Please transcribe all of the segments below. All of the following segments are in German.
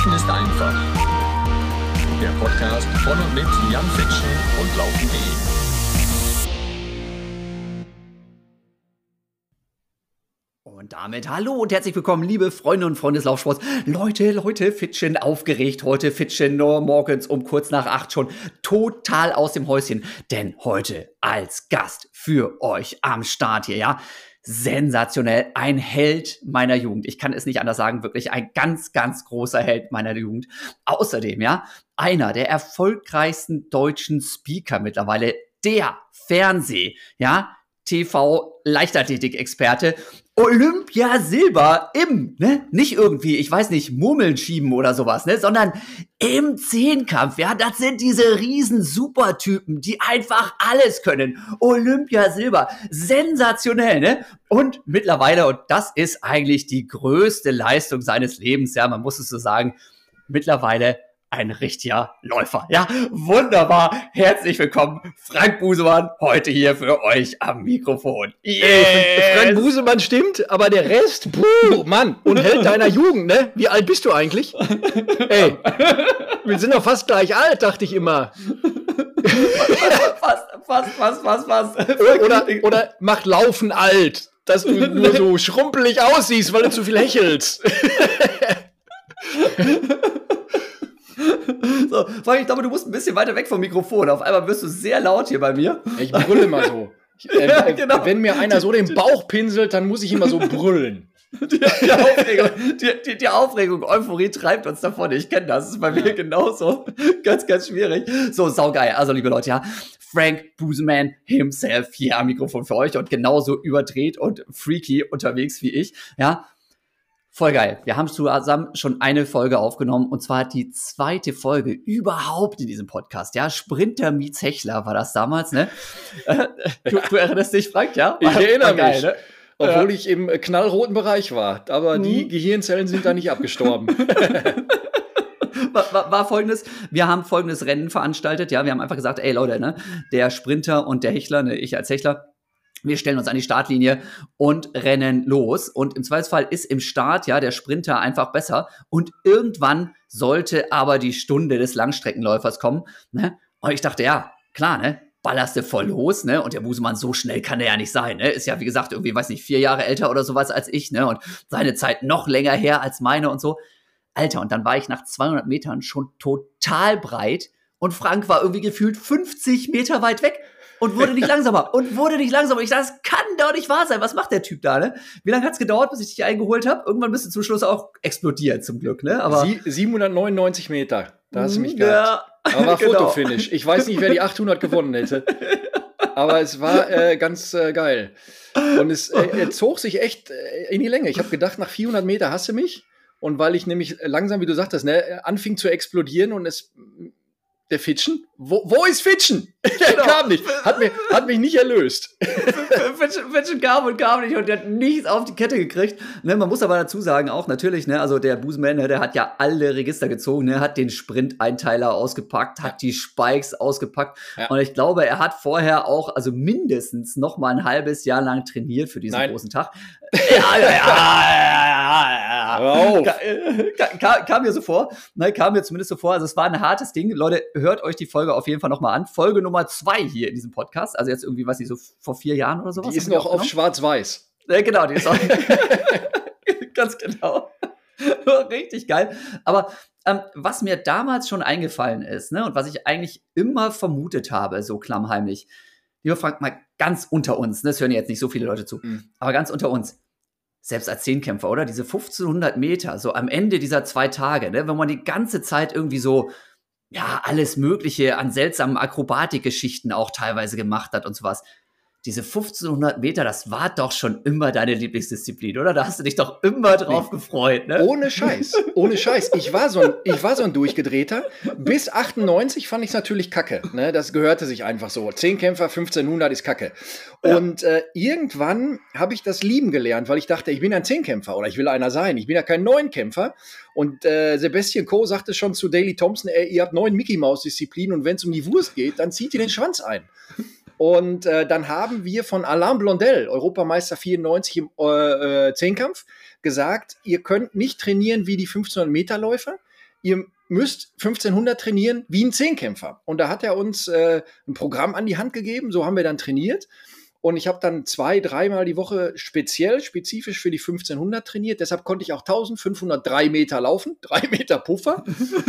Laufen ist einfach. Der Podcast von und mit Jan Fitschen und Laufen.de. Und damit hallo und herzlich willkommen, liebe Freunde und Freunde des Laufsports. Leute, Fitschen aufgeregt heute, Fitschen nur morgens um kurz nach 8 schon total aus dem Häuschen. Denn heute als Gast für euch am Start hier, ja, sensationell, ein Held meiner Jugend. Ich kann es nicht anders sagen, wirklich ein ganz, ganz großer Held meiner Jugend. Außerdem, ja, einer der erfolgreichsten deutschen Speaker mittlerweile, der ja, TV-Leichtathletik-Experte, Olympiasilber im, nicht irgendwie, ich weiß nicht, Murmeln schieben oder sowas, sondern im Zehnkampf, ja, das sind diese riesen Supertypen, die einfach alles können. Olympiasilber, sensationell, Und mittlerweile, und das ist eigentlich die größte Leistung seines Lebens, ja, man muss es so sagen, mittlerweile ein richtiger Läufer. Ja, wunderbar. Herzlich willkommen, Frank Busemann, heute hier für euch am Mikrofon. Yes. Frank Busemann stimmt, aber der Rest, Mann, und Held deiner Jugend, ne? Wie alt bist du eigentlich? Ey, wir sind doch fast gleich alt, dachte ich immer. Was? Oder macht Laufen alt, dass du nur so schrumpelig aussiehst, weil du zu viel hechelst. So, Frank, ich glaube, du musst ein bisschen weiter weg vom Mikrofon. Auf einmal wirst du sehr laut hier bei mir. Ich brülle mal so. Ja, genau. Wenn mir einer so den Bauch pinselt, dann muss ich immer so brüllen. Die Aufregung, Euphorie treibt uns davon. Ich kenne das. Das ist bei mir genauso. Ganz, ganz schwierig. So, saugeil. Also, liebe Leute, ja, Frank Busemann himself hier am Mikrofon für euch und genauso überdreht und freaky unterwegs wie ich, ja. Voll geil. Wir haben zusammen schon eine Folge aufgenommen und zwar die zweite Folge überhaupt in diesem Podcast. Ja, Sprinter meets Hechler war das damals, ne? Du erinnerst dich, Frank, ja? Ich erinnere mich. Geil, ne? Obwohl ich im knallroten Bereich war. Aber die Gehirnzellen sind da nicht abgestorben. War folgendes, wir haben folgendes Rennen veranstaltet, ja, wir haben einfach gesagt, ey Leute, der Sprinter und der Hechler, ich als Hechler, wir stellen uns an die Startlinie und rennen los. Und im Zweifelsfall ist im Start ja der Sprinter einfach besser. Und irgendwann sollte aber die Stunde des Langstreckenläufers kommen. Und ich dachte, ja, klar, ballerst du voll los, Und der Busemann, so schnell kann der ja nicht sein, Ist ja, wie gesagt, irgendwie, weiß nicht, 4 Jahre älter oder sowas als ich, Und seine Zeit noch länger her als meine und so. Alter, und dann war ich nach 200 Metern schon total breit. Und Frank war irgendwie gefühlt 50 Meter weit weg. Und wurde nicht langsamer. Ich dachte, das kann doch nicht wahr sein. Was macht der Typ da, Wie lange hat's gedauert, bis ich dich eingeholt habe? Irgendwann bist du zum Schluss auch explodiert, zum Glück, Aber 799 Meter. Da hast du mich gehabt. Ja, aber war genau. Fotofinish. Ich weiß nicht, wer die 800 gewonnen hätte. Aber es war ganz geil. Und es zog sich echt in die Länge. Ich habe gedacht, nach 400 Meter hast du mich. Und weil ich nämlich langsam, wie du sagtest, anfing zu explodieren und der Fitschen? Wo ist Fitschen? Der kam nicht. Hat mich nicht erlöst. Fitschen kam nicht und der hat nichts auf die Kette gekriegt. Man muss aber dazu sagen, auch natürlich, also der Busemann, der hat ja alle Register gezogen, hat den Sprint-Einteiler ausgepackt, hat die Spikes ausgepackt. Ja. Und ich glaube, er hat vorher auch, also mindestens noch mal ein halbes Jahr lang trainiert für diesen großen Tag. Kam mir so vor. Kam mir zumindest so vor. Also es war ein hartes Ding. Leute, hört euch die Folge auf jeden Fall nochmal an. Folge Nummer 2 hier in diesem Podcast. Also jetzt irgendwie, weiß ich, so vor 4 Jahren oder sowas. Die ist noch auf Schwarz-Weiß. Genau, die ist auch ganz genau. Richtig geil. Aber was mir damals schon eingefallen ist, und was ich eigentlich immer vermutet habe, so klammheimlich, lieber Frank, mal ganz unter uns, das hören jetzt nicht so viele Leute zu, aber ganz unter uns, selbst als Zehnkämpfer, oder? Diese 1500 Meter, so am Ende dieser 2 Tage, wenn man die ganze Zeit irgendwie so, ja, alles Mögliche an seltsamen Akrobatikgeschichten auch teilweise gemacht hat und sowas. Diese 1500 Meter, das war doch schon immer deine Lieblingsdisziplin, oder? Da hast du dich doch immer drauf gefreut, Ohne Scheiß. Ich war so ein Durchgedrehter. Bis 98 fand ich es natürlich kacke, Das gehörte sich einfach so. Zehnkämpfer, 1500 ist kacke. Ja. Und irgendwann habe ich das lieben gelernt, weil ich dachte, ich bin ein Zehnkämpfer oder ich will einer sein. Ich bin ja kein Neunkämpfer. Und Sebastian Coe sagte schon zu Daley Thompson, ihr habt 9 Mickey-Maus-Disziplinen und wenn es um die Wurst geht, dann zieht ihr den Schwanz ein. Und dann haben wir von Alain Blondel, Europameister 94 im Zehnkampf, gesagt, ihr könnt nicht trainieren wie die 1500-Meter-Läufer, ihr müsst 1500 trainieren wie ein Zehnkämpfer. Und da hat er uns ein Programm an die Hand gegeben, so haben wir dann trainiert. Und ich habe dann 2-3 Mal die Woche spezifisch für die 1500 trainiert. Deshalb konnte ich auch 1503 Meter laufen, 3 Meter Puffer.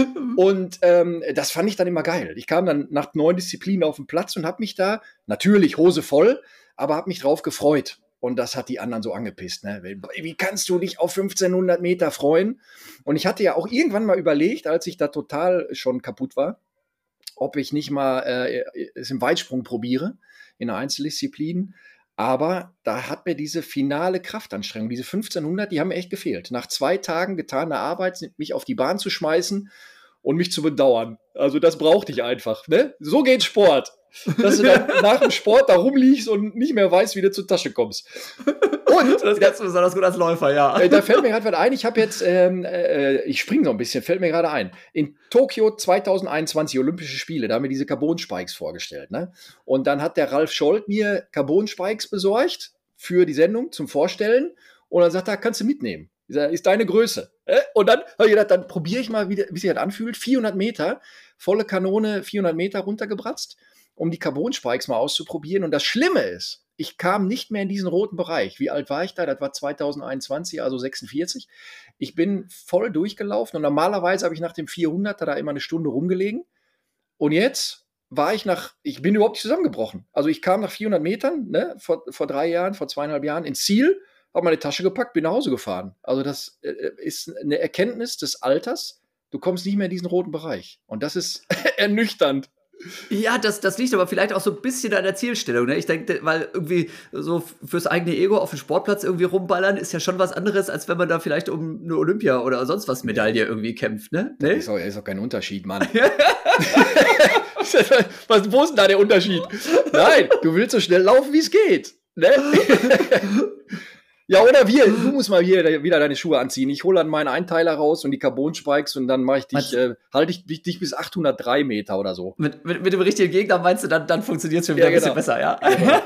Und das fand ich dann immer geil. Ich kam dann nach 9 Disziplinen auf den Platz und habe mich da, natürlich Hose voll, aber habe mich drauf gefreut. Und das hat die anderen so angepisst. Ne? Wie kannst du dich auf 1500 Meter freuen? Und ich hatte ja auch irgendwann mal überlegt, als ich da total schon kaputt war, ob ich nicht mal es im Weitsprung probiere, in der Einzeldisziplin. Aber da hat mir diese finale Kraftanstrengung, diese 1500, die haben mir echt gefehlt. Nach 2 Tagen getaner Arbeit, mich auf die Bahn zu schmeißen und mich zu bedauern. Also das brauchte ich einfach. Ne? So geht Sport. Dass du dann nach dem Sport da rumliegst und nicht mehr weißt, wie du zur Tasche kommst. Und das kannst du besonders gut als Läufer, ja. Da fällt mir gerade was ein. Ich habe jetzt, ich springe noch ein bisschen, fällt mir gerade ein. In Tokio 2021 Olympische Spiele, da haben wir diese Carbon-Spikes vorgestellt. Ne? Und dann hat der Ralf Scholz mir Carbon-Spikes besorgt für die Sendung zum Vorstellen. Und dann sagt er, kannst du mitnehmen. Ist deine Größe. Und dann habe ich gedacht, dann probiere ich mal, wie sich das anfühlt. 400 Meter, volle Kanone, 400 Meter runtergebratzt, um die Carbon-Spikes mal auszuprobieren. Und das Schlimme ist, ich kam nicht mehr in diesen roten Bereich. Wie alt war ich da? Das war 2021, also 46. Ich bin voll durchgelaufen und normalerweise habe ich nach dem 400er da immer eine Stunde rumgelegen. Und jetzt war ich bin überhaupt nicht zusammengebrochen. Also ich kam nach 400 Metern, ne, vor 3 Jahren, vor 2,5 Jahren ins Ziel, habe meine Tasche gepackt, bin nach Hause gefahren. Also das ist eine Erkenntnis des Alters. Du kommst nicht mehr in diesen roten Bereich. Und das ist ernüchternd. Ja, das liegt aber vielleicht auch so ein bisschen an der Zielstellung. Ne? Ich denke, weil irgendwie so fürs eigene Ego auf dem Sportplatz irgendwie rumballern ist ja schon was anderes, als wenn man da vielleicht um eine Olympia oder sonst was Medaille irgendwie kämpft. Ne? Ist auch kein Unterschied, Mann. Wo ist denn da der Unterschied? Nein, du willst so schnell laufen, wie es geht. Ne? Ja, oder du musst mal hier wieder deine Schuhe anziehen. Ich hole dann meinen Einteiler raus und die Carbon-Spikes und dann mache ich halte ich dich bis 803 Meter oder so. Mit dem richtigen Gegner meinst du, dann funktioniert es schon wieder ein bisschen besser, ja? Genau.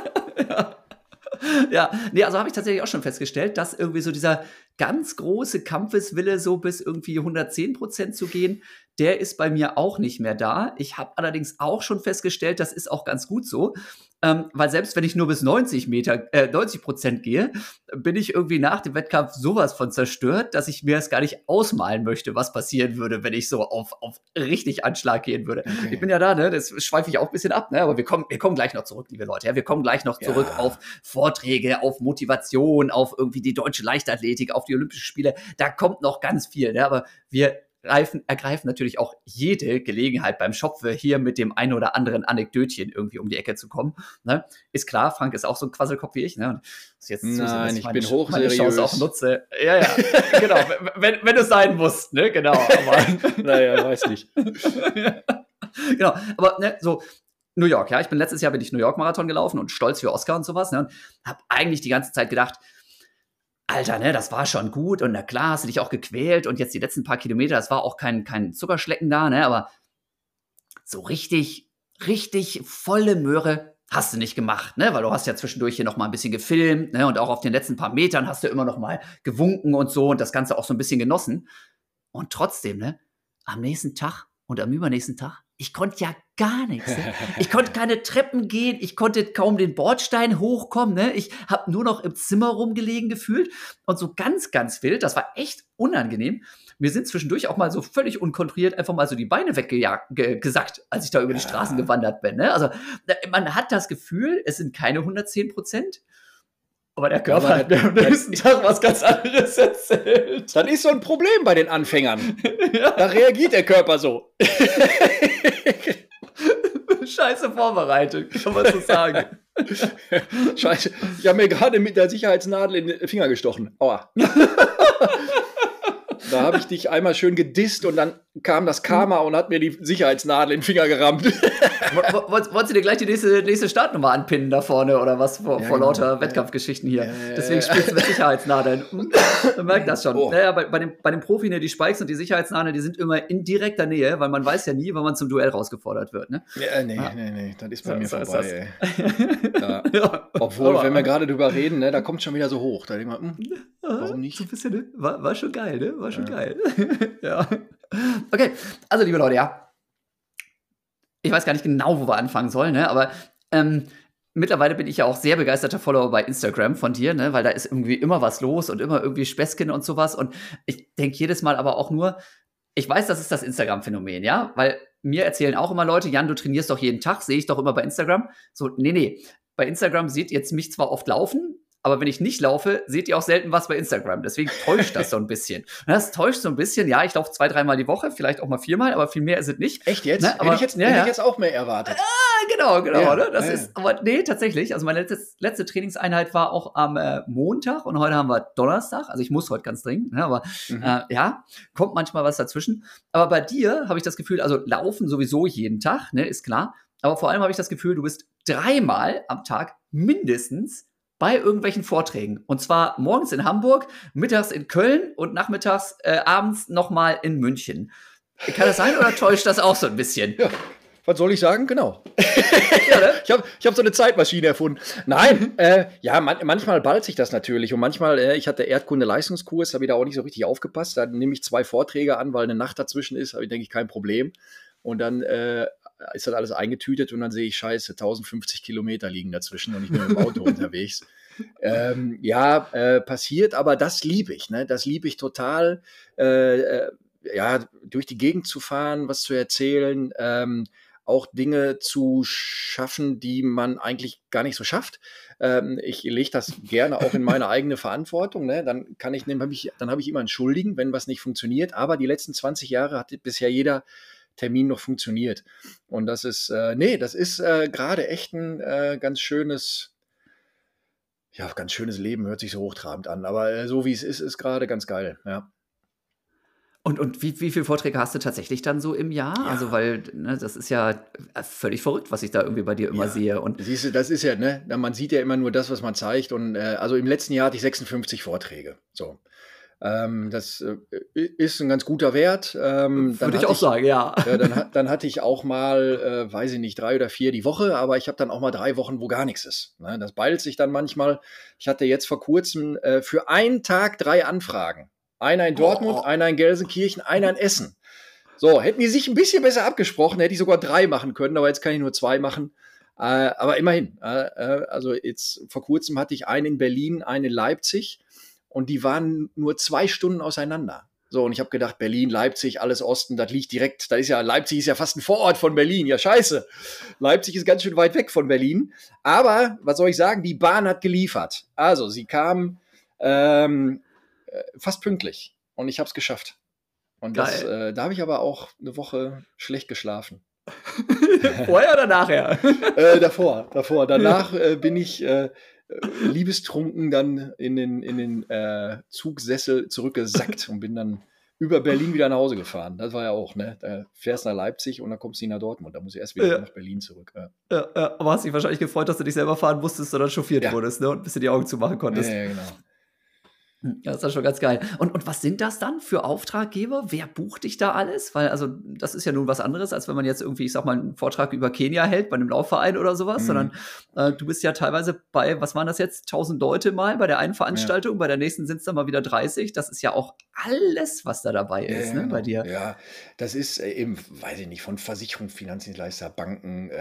Ja, nee, also habe ich tatsächlich auch schon festgestellt, dass irgendwie so dieser ganz große Kampfeswille, so bis irgendwie 110% zu gehen, der ist bei mir auch nicht mehr da. Ich habe allerdings auch schon festgestellt, das ist auch ganz gut so, weil selbst wenn ich nur bis 90% gehe, bin ich irgendwie nach dem Wettkampf sowas von zerstört, dass ich mir das gar nicht ausmalen möchte, was passieren würde, wenn ich so auf richtig Anschlag gehen würde. Okay. Ich bin ja da, ne, das schweife ich auch ein bisschen ab, ne, aber wir kommen gleich noch zurück, liebe Leute. Ja, wir kommen gleich noch zurück auf Vorträge, auf Motivation, auf irgendwie die deutsche Leichtathletik, auf die Olympischen Spiele. Da kommt noch ganz viel, ne, aber wir ergreifen natürlich auch jede Gelegenheit beim Schopfe hier mit dem ein oder anderen Anekdötchen irgendwie um die Ecke zu kommen. Ne? Ist klar, Frank ist auch so ein Quasselkopf wie ich. Ne? Und jetzt Nein, ich bin hochseriös. Meine Chance auch nutze. Ja, genau. Wenn es sein muss, ne? Genau. Aber naja, weiß nicht. Genau, aber ne, so New York, ja. Letztes Jahr bin ich New York Marathon gelaufen und stolz für Oscar und sowas. Ne? Und habe eigentlich die ganze Zeit gedacht, Alter, ne, das war schon gut und na klar, hast du dich auch gequält und jetzt die letzten paar Kilometer, das war auch kein Zuckerschlecken da, ne, aber so richtig volle Möhre hast du nicht gemacht, ne, weil du hast ja zwischendurch hier noch mal ein bisschen gefilmt, ne, und auch auf den letzten paar Metern hast du immer noch mal gewunken und so und das Ganze auch so ein bisschen genossen und trotzdem, ne, am nächsten Tag und am übernächsten Tag, ich konnte ja gar nichts. Ne? Ich konnte keine Treppen gehen, ich konnte kaum den Bordstein hochkommen. Ne? Ich habe nur noch im Zimmer rumgelegen gefühlt. Und so ganz, ganz wild, das war echt unangenehm. Mir sind zwischendurch auch mal so völlig unkontrolliert einfach mal so die Beine weggesackt, als ich da über die Straßen gewandert bin. Ne? Also man hat das Gefühl, es sind keine 110%. Aber der Körper hat mir am nächsten Tag was ganz anderes erzählt. Das ist so ein Problem bei den Anfängern. Ja. Da reagiert der Körper so. Scheiße vorbereitet, kann man so sagen. Scheiße, ich habe mir gerade mit der Sicherheitsnadel in den Finger gestochen. Aua. Da habe ich dich einmal schön gedisst und dann kam das Karma und hat mir die Sicherheitsnadel in den Finger gerammt. Wolltest du dir gleich die nächste Startnummer anpinnen da vorne oder was vor lauter Wettkampfgeschichten hier? Deswegen spielst du mit Sicherheitsnadeln. Man merkt das schon. Oh. Naja, bei dem Profi, ne, die Spikes und die Sicherheitsnadeln, die sind immer in direkter Nähe, weil man weiß ja nie, wann man zum Duell rausgefordert wird. Ne? Ja, nee, das ist bei mir vorbei. Ja. Obwohl, wenn wir gerade drüber reden, ne, da kommt schon wieder so hoch. Da denkt man, warum nicht? So ein bisschen, ne? War schon geil, ne? War schon geil. Ja. Okay, also liebe Leute, ja. Ich weiß gar nicht genau, wo wir anfangen sollen, ne? Aber mittlerweile bin ich ja auch sehr begeisterter Follower bei Instagram von dir, ne? Weil da ist irgendwie immer was los und immer irgendwie Späßchen und sowas. Und ich denke jedes Mal aber auch nur, ich weiß, das ist das Instagram-Phänomen, ja? Weil mir erzählen auch immer Leute, Jan, du trainierst doch jeden Tag, sehe ich doch immer bei Instagram. So, nee. Bei Instagram seht ihr jetzt mich zwar oft laufen, aber wenn ich nicht laufe, seht ihr auch selten was bei Instagram. Deswegen täuscht das so ein bisschen. Das täuscht so ein bisschen. Ja, ich laufe 2-3 Mal die Woche, vielleicht auch mal 4 Mal, aber viel mehr ist es nicht. Echt jetzt? Ne? Aber, hätte ich jetzt auch mehr erwartet. Genau. Ja, Ne? Das ja. ist, aber nee, tatsächlich. Also meine letzte Trainingseinheit war auch am Montag und heute haben wir Donnerstag. Also ich muss heute ganz dringend, ne? Aber ja, kommt manchmal was dazwischen. Aber bei dir habe ich das Gefühl, also laufen sowieso jeden Tag, ne, ist klar. Aber vor allem habe ich das Gefühl, du bist 3-mal am Tag mindestens bei irgendwelchen Vorträgen. Und zwar morgens in Hamburg, mittags in Köln und nachmittags, abends nochmal in München. Kann das sein oder täuscht das auch so ein bisschen? Ja. Was soll ich sagen? Genau. Ich hab so eine Zeitmaschine erfunden. Nein, ja, manchmal ballt sich das natürlich. Und manchmal, ich hatte Erdkunde-Leistungskurs, habe ich da auch nicht so richtig aufgepasst. Da nehme ich 2 Vorträge an, weil eine Nacht dazwischen ist, habe ich, denke ich, kein Problem. Und dann ist das alles eingetütet und dann sehe ich, scheiße, 1050 Kilometer liegen dazwischen und ich bin mit dem Auto unterwegs. Passiert, aber das liebe ich, ne? Das liebe ich total. Ja, durch die Gegend zu fahren, was zu erzählen, auch Dinge zu schaffen, die man eigentlich gar nicht so schafft. Ich lege das gerne auch in meine eigene Verantwortung. Ne? Dann habe ich immer einen Schuldigen, wenn was nicht funktioniert. Aber die letzten 20 Jahre hat bisher jeder Termin noch funktioniert. Und das ist, gerade echt ein ganz schönes Leben, hört sich so hochtrabend an. Aber so wie es ist gerade ganz geil, ja. Und wie viele Vorträge hast du tatsächlich dann so im Jahr? Ja. Also, weil, ne, das ist ja völlig verrückt, was ich da irgendwie bei dir immer sehe. Und siehst du, das ist ja, ne, man sieht ja immer nur das, was man zeigt. Und also im letzten Jahr hatte ich 56 Vorträge. So. Das ist ein ganz guter Wert. würde ich auch sagen, ja. Dann hatte ich auch mal, weiß ich nicht, 3 oder 4 die Woche, aber ich habe dann auch mal 3 Wochen, wo gar nichts ist. Ne? Das beilt sich dann manchmal. Ich hatte jetzt vor kurzem für einen Tag 3 Anfragen. Einer in Dortmund, einer in Gelsenkirchen, einer in Essen. So, hätten die sich ein bisschen besser abgesprochen, hätte ich sogar 3 machen können, aber jetzt kann ich nur 2 machen. Aber immerhin. Also jetzt vor kurzem hatte ich einen in Berlin, einen in Leipzig und die waren nur 2 Stunden auseinander. So, und ich habe gedacht, Berlin, Leipzig, alles Osten, das liegt direkt, Leipzig ist ja fast ein Vorort von Berlin, ja scheiße. Leipzig ist ganz schön weit weg von Berlin. Aber, was soll ich sagen, die Bahn hat geliefert. Also, sie kam fast pünktlich und ich habe es geschafft. Und da habe ich aber auch eine Woche schlecht geschlafen. Vorher oder nachher? Davor. Danach bin ich liebestrunken dann in den Zugsessel zurückgesackt und bin dann über Berlin wieder nach Hause gefahren. Das war ja auch, ne? Da fährst du nach Leipzig und dann kommst du nach Dortmund. Da muss ich erst wieder nach Berlin zurück. Ja, aber hast dich wahrscheinlich gefreut, dass du nicht selber fahren musstest, sondern chauffiert wurdest, ne? Und ein bisschen die Augen zumachen konntest. Ja, genau. Ja, das ist schon ganz geil. Und was sind das dann für Auftraggeber? Wer bucht dich da alles? Weil, also, das ist ja nun was anderes, als wenn man jetzt irgendwie, ich sag mal, einen Vortrag über Kenia hält bei einem Laufverein oder sowas, sondern du bist ja teilweise bei, was waren das jetzt, 1000 Leute mal bei der einen Veranstaltung, bei der nächsten sind es dann mal wieder 30. Das ist ja auch alles, was da dabei ist, ne, bei dir. Ja, das ist eben, weiß ich nicht, von Versicherung, Finanzdienstleister, Banken,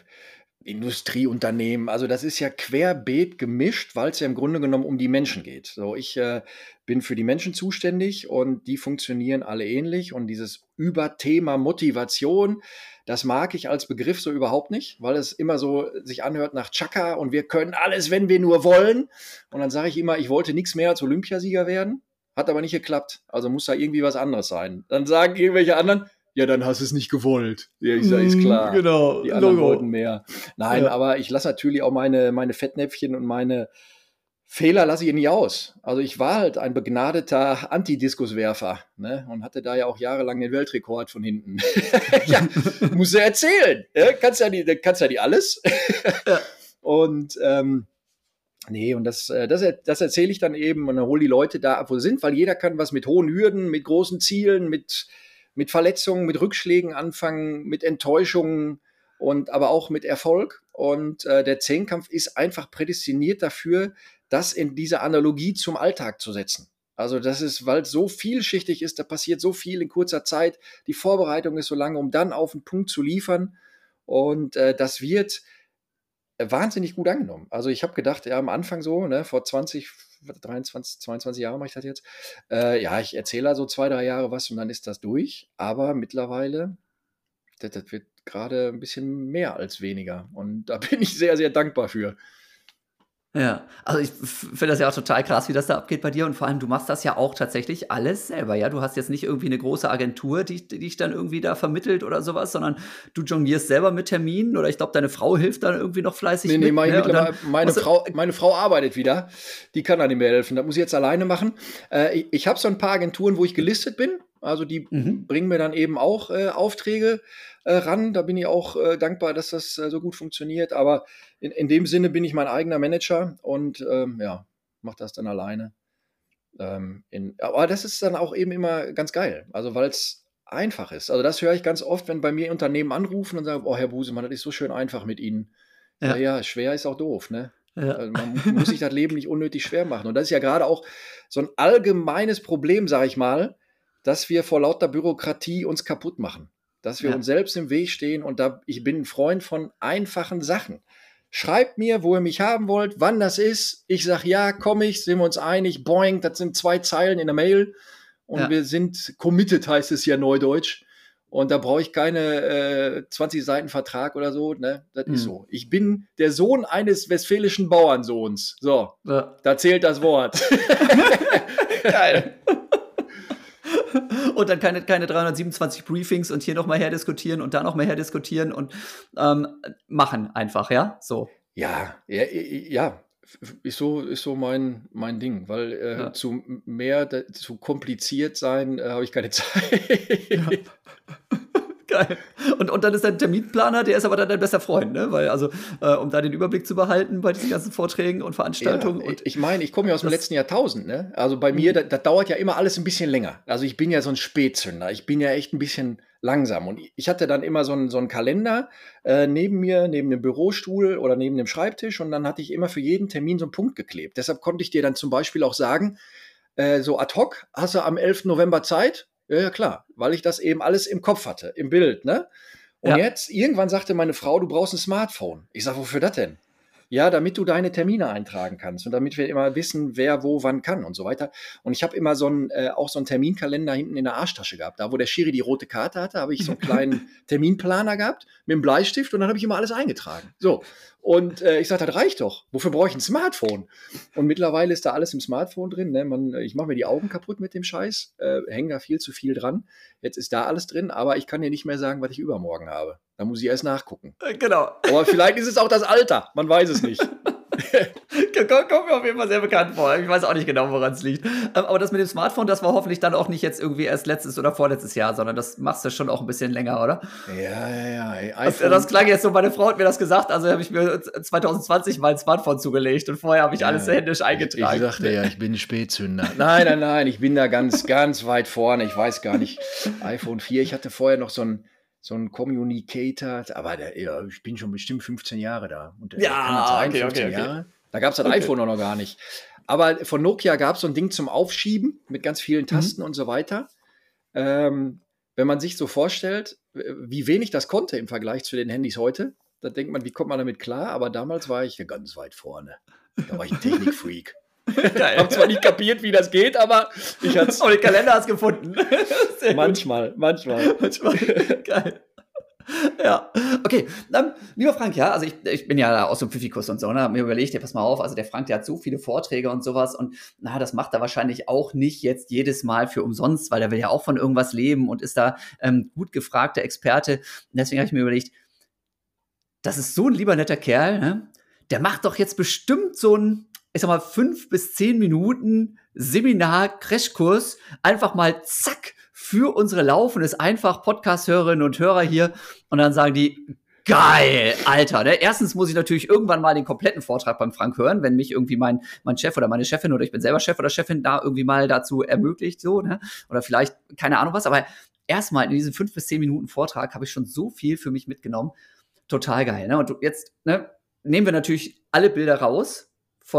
Industrieunternehmen, also das ist ja querbeet gemischt, weil es ja im Grunde genommen um die Menschen geht. So, ich bin für die Menschen zuständig und die funktionieren alle ähnlich und dieses Überthema Motivation, das mag ich als Begriff so überhaupt nicht, weil es immer so sich anhört nach Chaka und wir können alles, wenn wir nur wollen. Und dann sage ich immer, ich wollte nichts mehr als Olympiasieger werden, hat aber nicht geklappt, also muss da irgendwie was anderes sein. Dann sagen irgendwelche anderen, ja, dann hast du es nicht gewollt. Ja, ich sage, ist klar. Genau, die anderen wollten mehr. Nein, aber ich lasse natürlich auch meine Fettnäpfchen und meine Fehler lasse ich nicht aus. Also ich war halt ein begnadeter Antidiskuswerfer, ne? Und hatte da ja auch jahrelang den Weltrekord von hinten. Ja, musst du erzählen. Ja, kannst ja nicht alles. Ja. Und nee, und das erzähle ich dann eben und dann hole die Leute da ab, wo sie sind, weil jeder kann was mit hohen Hürden, mit großen Zielen, mit Verletzungen, mit Rückschlägen anfangen, mit Enttäuschungen und aber auch mit Erfolg. Und der Zehnkampf ist einfach prädestiniert dafür, das in diese Analogie zum Alltag zu setzen. Also das ist, weil es so vielschichtig ist, da passiert so viel in kurzer Zeit. Die Vorbereitung ist so lange, um dann auf den Punkt zu liefern. Und das wird wahnsinnig gut angenommen. Also ich habe gedacht, ja, am Anfang so, ne, vor 23, 22 Jahren mache ich das jetzt. Ja, ich erzähle also 2, 3 Jahre was und dann ist das durch. Aber mittlerweile, das wird gerade ein bisschen mehr als weniger. Und da bin ich sehr, sehr dankbar für. Ja, also ich finde das ja auch total krass, wie das da abgeht bei dir. Und vor allem, du machst das ja auch tatsächlich alles selber, ja. Du hast jetzt nicht irgendwie eine große Agentur, die dich dann irgendwie da vermittelt oder sowas, sondern du jonglierst selber mit Terminen oder ich glaube, deine Frau hilft dann irgendwie noch fleißig Nee, mit. mach ich Ne? mittlerweile. Meine Frau arbeitet wieder. Die kann dann nicht mehr helfen. Das muss ich jetzt alleine machen. Ich habe so ein paar Agenturen, wo ich gelistet bin. Also die bringen mir dann eben auch Aufträge ran. Da bin ich auch dankbar, dass das so gut funktioniert. Aber in dem Sinne bin ich mein eigener Manager und ja, mache das dann alleine. Aber das ist dann auch eben immer ganz geil. Also weil es einfach ist. Also das höre ich ganz oft, wenn bei mir Unternehmen anrufen und sagen, oh Herr Busemann, das ist so schön einfach mit Ihnen. Ja. Ja, schwer ist auch doof, ne? Ja. Also man muss sich das Leben nicht unnötig schwer machen. Und das ist ja gerade auch so ein allgemeines Problem, sage ich mal, dass wir vor lauter Bürokratie uns kaputt machen. Dass wir uns selbst im Weg stehen und ich bin ein Freund von einfachen Sachen. Schreibt mir, wo ihr mich haben wollt, wann das ist. Ich sage ja, komme ich, sind wir uns einig. Boing, das sind 2 Zeilen in der Mail. Und wir sind committed, heißt es ja neudeutsch. Und da brauche ich keine 20 Seiten Vertrag oder so. Ne? Das ist so. Ich bin der Sohn eines westfälischen Bauernsohns. So, da zählt das Wort. Geil. Und dann keine 327 Briefings und hier nochmal herdiskutieren und da nochmal herdiskutieren und machen einfach, ja? So. Ja. Ist so mein Ding, weil zu kompliziert sein, habe ich keine Zeit. Ja. Geil. Und dann ist dein Terminplaner, der ist aber dann dein bester Freund, ne? Weil, also, um da den Überblick zu behalten bei diesen ganzen Vorträgen und Veranstaltungen. Ja, ich meine, ich komme ja aus dem letzten Jahrtausend, ne? Also bei mir, das dauert ja immer alles ein bisschen länger. Also ich bin ja so ein Spätzünder. Ich bin ja echt ein bisschen langsam. Und ich hatte dann immer so einen Kalender neben mir, neben dem Bürostuhl oder neben dem Schreibtisch. Und dann hatte ich immer für jeden Termin so einen Punkt geklebt. Deshalb konnte ich dir dann zum Beispiel auch sagen, so ad hoc, hast du am 11. November Zeit? Ja, klar, weil ich das eben alles im Kopf hatte, im Bild, ne? Und jetzt, irgendwann sagte meine Frau, du brauchst ein Smartphone. Ich sage, wofür das denn? Ja, damit du deine Termine eintragen kannst und damit wir immer wissen, wer wo wann kann und so weiter. Und ich habe immer auch so einen Terminkalender hinten in der Arschtasche gehabt. Da, wo der Schiri die rote Karte hatte, habe ich so einen kleinen Terminplaner gehabt mit einem Bleistift und dann habe ich immer alles eingetragen. So. Und ich sage, das reicht doch. Wofür brauche ich ein Smartphone? Und mittlerweile ist da alles im Smartphone drin. Ne? Ich mache mir die Augen kaputt mit dem Scheiß, hänge da viel zu viel dran. Jetzt ist da alles drin, aber ich kann dir nicht mehr sagen, was ich übermorgen habe. Da muss ich erst nachgucken. Genau. Aber vielleicht ist es auch das Alter. Man weiß es nicht. Kommt mir auf jeden Fall sehr bekannt vor. Ich weiß auch nicht genau, woran es liegt. Aber das mit dem Smartphone, das war hoffentlich dann auch nicht jetzt irgendwie erst letztes oder vorletztes Jahr, sondern das machst du schon auch ein bisschen länger, oder? Ja. Das klang jetzt so, meine Frau hat mir das gesagt, also habe ich mir 2020 mal ein Smartphone zugelegt und vorher habe ich alles händisch eingetragen. Ich sagte ja, ich bin ein Spätzünder. Nein, ich bin da ganz, ganz weit vorne. Ich weiß gar nicht. iPhone 4, ich hatte vorher noch so ein Communicator, aber ich bin schon bestimmt 15 Jahre da. Und ja, okay. Jahre. Da gab es das iPhone auch noch gar nicht. Aber von Nokia gab es so ein Ding zum Aufschieben mit ganz vielen Tasten und so weiter. Wenn man sich so vorstellt, wie wenig das konnte im Vergleich zu den Handys heute, da denkt man, wie kommt man damit klar? Aber damals war ich ganz weit vorne. Da war ich ein Technikfreak. Geil. Hab zwar nicht kapiert, wie das geht, aber ich hatte den Kalender hast gefunden. Manchmal. Geil. Ja, okay. Lieber Frank, ja, also ich bin ja da aus dem Pfiffikus und so, ne, hab mir überlegt, ja, pass mal auf, also der Frank, der hat so viele Vorträge und sowas und das macht er wahrscheinlich auch nicht jetzt jedes Mal für umsonst, weil er will ja auch von irgendwas leben und ist da gut gefragter Experte. Und deswegen habe ich mir überlegt, das ist so ein lieber netter Kerl, ne? Der macht doch jetzt bestimmt so ein, ich sag mal, 5 bis 10 Minuten Seminar-Crashkurs, einfach mal zack, für unsere Laufendes einfach Podcast-Hörerinnen und Hörer hier. Und dann sagen die, geil, Alter. Ne? Erstens muss ich natürlich irgendwann mal den kompletten Vortrag beim Frank hören, wenn mich irgendwie mein Chef oder meine Chefin oder ich bin selber Chef oder Chefin da irgendwie mal dazu ermöglicht. So, ne? Oder vielleicht, keine Ahnung was. Aber erstmal in diesen 5 bis 10 Minuten Vortrag habe ich schon so viel für mich mitgenommen. Total geil. Ne? Und jetzt nehmen wir natürlich alle Bilder raus von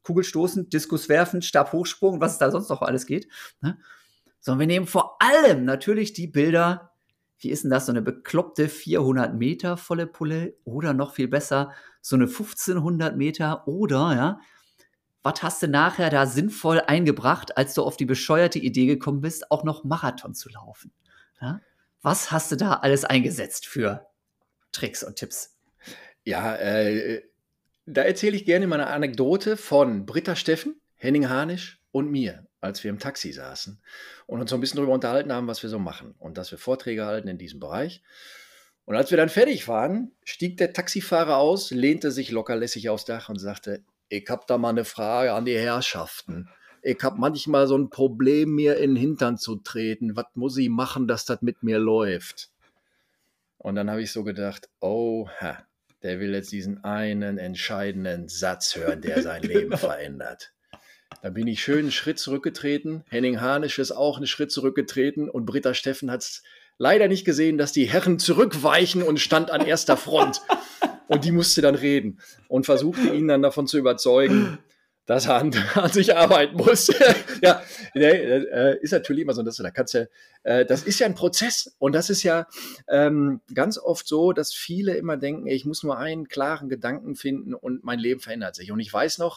Kugelstoßen, Diskuswerfen, Stabhochsprung, was es da sonst noch alles geht. Ne? Sondern wir nehmen vor allem natürlich die Bilder, wie ist denn das, so eine bekloppte 400 Meter volle Pulle oder noch viel besser, so eine 1500 Meter oder, ja, was hast du nachher da sinnvoll eingebracht, als du auf die bescheuerte Idee gekommen bist, auch noch Marathon zu laufen? Ja? Was hast du da alles eingesetzt für Tricks und Tipps? Ja, da erzähle ich gerne mal eine Anekdote von Britta Steffen, Henning Harnisch und mir, als wir im Taxi saßen und uns so ein bisschen darüber unterhalten haben, was wir so machen und dass wir Vorträge halten in diesem Bereich. Und als wir dann fertig waren, stieg der Taxifahrer aus, lehnte sich lockerlässig aufs Dach und sagte, ich habe da mal eine Frage an die Herrschaften. Ich habe manchmal so ein Problem, mir in den Hintern zu treten. Was muss ich machen, dass das mit mir läuft? Und dann habe ich so gedacht, oh, der will jetzt diesen einen entscheidenden Satz hören, der sein Leben verändert. Da bin ich schön einen Schritt zurückgetreten. Henning Harnisch ist auch einen Schritt zurückgetreten und Britta Steffen hat es leider nicht gesehen, dass die Herren zurückweichen und stand an erster Front. Und die musste dann reden und versuchte ihn dann davon zu überzeugen, dass er an sich arbeiten muss. Ja, ist natürlich immer so, dass da kannst du, das ist ja ein Prozess und das ist ja ganz oft so, dass viele immer denken, ich muss nur einen klaren Gedanken finden und mein Leben verändert sich. Und ich weiß noch,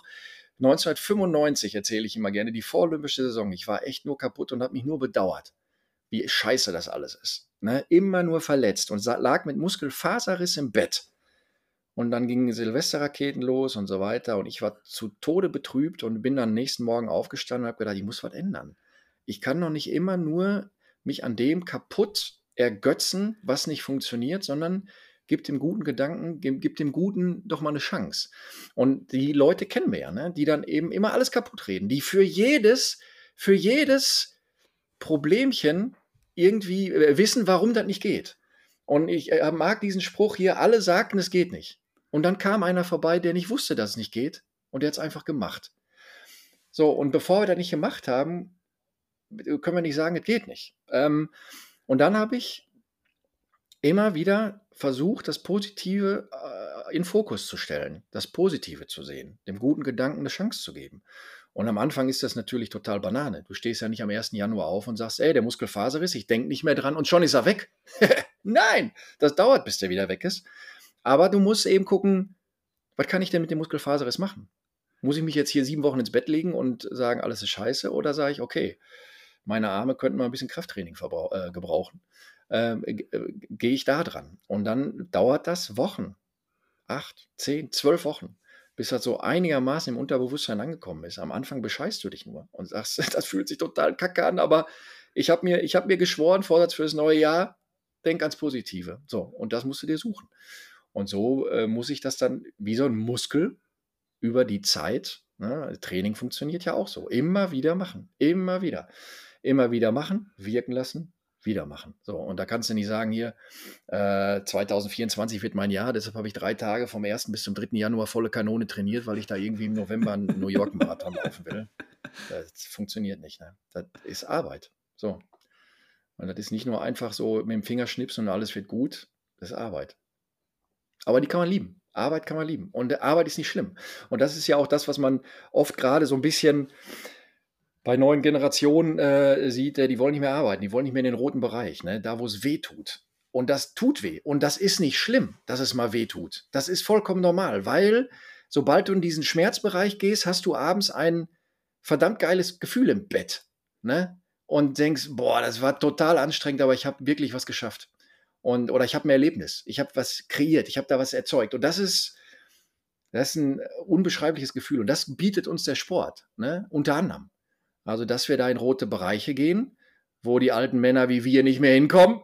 1995 erzähle ich immer gerne, die vorolympische Saison, ich war echt nur kaputt und habe mich nur bedauert, wie scheiße das alles ist. Ne? Immer nur verletzt und lag mit Muskelfaserriss im Bett. Und dann gingen Silvesterraketen los und so weiter. Und ich war zu Tode betrübt und bin dann nächsten Morgen aufgestanden und habe gedacht, ich muss was ändern. Ich kann doch nicht immer nur mich an dem kaputt ergötzen, was nicht funktioniert, sondern gib dem guten Gedanken, gib dem Guten doch mal eine Chance. Und die Leute kennen wir ja, ne? Die dann eben immer alles kaputt reden, die für jedes Problemchen irgendwie wissen, warum das nicht geht. Und ich mag diesen Spruch hier, alle sagten, es geht nicht. Und dann kam einer vorbei, der nicht wusste, dass es nicht geht. Und der hat es einfach gemacht. So, und bevor wir das nicht gemacht haben, können wir nicht sagen, es geht nicht. Und dann habe ich immer wieder versucht, das Positive in Fokus zu stellen, das Positive zu sehen, dem guten Gedanken eine Chance zu geben. Und am Anfang ist das natürlich total Banane. Du stehst ja nicht am 1. Januar auf und sagst, ey, der Muskelfaserriss, ich denke nicht mehr dran und schon ist er weg. Nein, das dauert, bis der wieder weg ist. Aber du musst eben gucken, was kann ich denn mit dem Muskelfaserriss machen? Muss ich mich jetzt hier 7 Wochen ins Bett legen und sagen, alles ist scheiße? Oder sage ich, okay, meine Arme könnten mal ein bisschen Krafttraining gebrauchen. Gehe ich da dran? Und dann dauert das Wochen. 8, 10, 12 Wochen. Bis das so einigermaßen im Unterbewusstsein angekommen ist. Am Anfang bescheißt du dich nur und sagst, das fühlt sich total kacke an, aber ich hab mir geschworen, Vorsatz für das neue Jahr, denk ans Positive. So, und das musst du dir suchen. Und so muss ich das dann wie so ein Muskel über die Zeit, ne, Training funktioniert ja auch so, immer wieder machen, immer wieder machen, wirken lassen, wieder machen. So, und da kannst du nicht sagen, hier, 2024 wird mein Jahr, deshalb habe ich 3 Tage vom 1. bis zum 3. Januar volle Kanone trainiert, weil ich da irgendwie im November einen New York Marathon laufen will. Das funktioniert nicht. Ne? Das ist Arbeit. So. Und das ist nicht nur einfach so mit dem Fingerschnips und alles wird gut. Das ist Arbeit. Aber die kann man lieben. Arbeit kann man lieben. Und Arbeit ist nicht schlimm. Und das ist ja auch das, was man oft gerade so ein bisschen bei neuen Generationen sieht, die wollen nicht mehr arbeiten, die wollen nicht mehr in den roten Bereich, ne? Da wo es weh tut. Und das tut weh. Und das ist nicht schlimm, dass es mal weh tut. Das ist vollkommen normal, weil sobald du in diesen Schmerzbereich gehst, hast du abends ein verdammt geiles Gefühl im Bett, ne? Und denkst, boah, das war total anstrengend, aber ich habe wirklich was geschafft. Oder ich habe ein Erlebnis, ich habe was kreiert, ich habe da was erzeugt. Und das ist ein unbeschreibliches Gefühl. Und das bietet uns der Sport, ne? Unter anderem. Also, dass wir da in rote Bereiche gehen, wo die alten Männer wie wir nicht mehr hinkommen.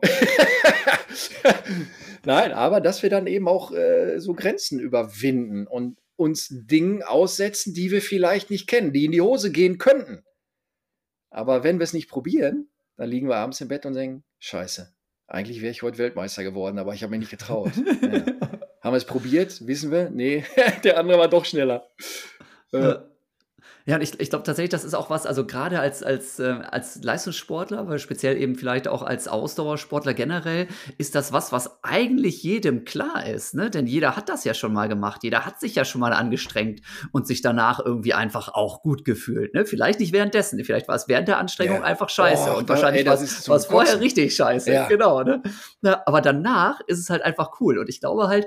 Nein, aber dass wir dann eben auch so Grenzen überwinden und uns Dingen aussetzen, die wir vielleicht nicht kennen, die in die Hose gehen könnten. Aber wenn wir es nicht probieren, dann liegen wir abends im Bett und denken, scheiße, eigentlich wäre ich heute Weltmeister geworden, aber ich habe mich nicht getraut. Ja. Haben wir es probiert, wissen wir? Nee, der andere war doch schneller. Ja, und ich glaube tatsächlich, das ist auch was, also gerade als Leistungssportler, aber speziell eben vielleicht auch als Ausdauersportler generell, ist das was eigentlich jedem klar ist, ne? Denn jeder hat das ja schon mal gemacht. Jeder hat sich ja schon mal angestrengt und sich danach irgendwie einfach auch gut gefühlt, ne? Vielleicht nicht währenddessen, vielleicht war es während der Anstrengung einfach scheiße und wahrscheinlich war es vorher richtig scheiße, genau, ne? Na, aber danach ist es halt einfach cool und ich glaube halt,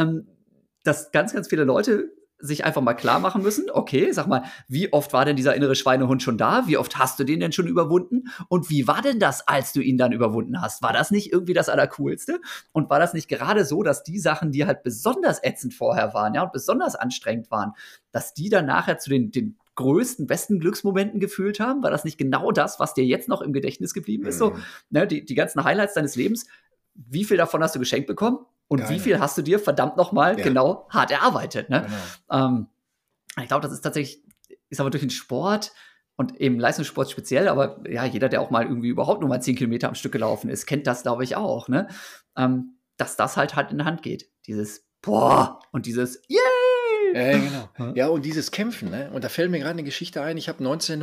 dass ganz viele Leute sich einfach mal klar machen müssen, okay, sag mal, wie oft war denn dieser innere Schweinehund schon da? Wie oft hast du den denn schon überwunden? Und wie war denn das, als du ihn dann überwunden hast? War das nicht irgendwie das Allercoolste? Und war das nicht gerade so, dass die Sachen, die halt besonders ätzend vorher waren, ja, und besonders anstrengend waren, dass die dann nachher zu den größten, besten Glücksmomenten gefühlt haben? War das nicht genau das, was dir jetzt noch im Gedächtnis geblieben ist? So, ne, die ganzen Highlights deines Lebens, wie viel davon hast du geschenkt bekommen? Und wie viel hast du dir verdammt nochmal genau hart erarbeitet? Ne? Genau. Ich glaube, das ist tatsächlich, ist aber durch den Sport und eben Leistungssport speziell, aber ja, jeder, der auch mal irgendwie überhaupt nur mal 10 Kilometer am Stück gelaufen ist, kennt das, glaube ich, auch, ne? Dass das halt in der Hand geht. Dieses Boah und dieses Yay! Genau. Ja, und dieses Kämpfen, ne? Und da fällt mir gerade eine Geschichte ein. Ich habe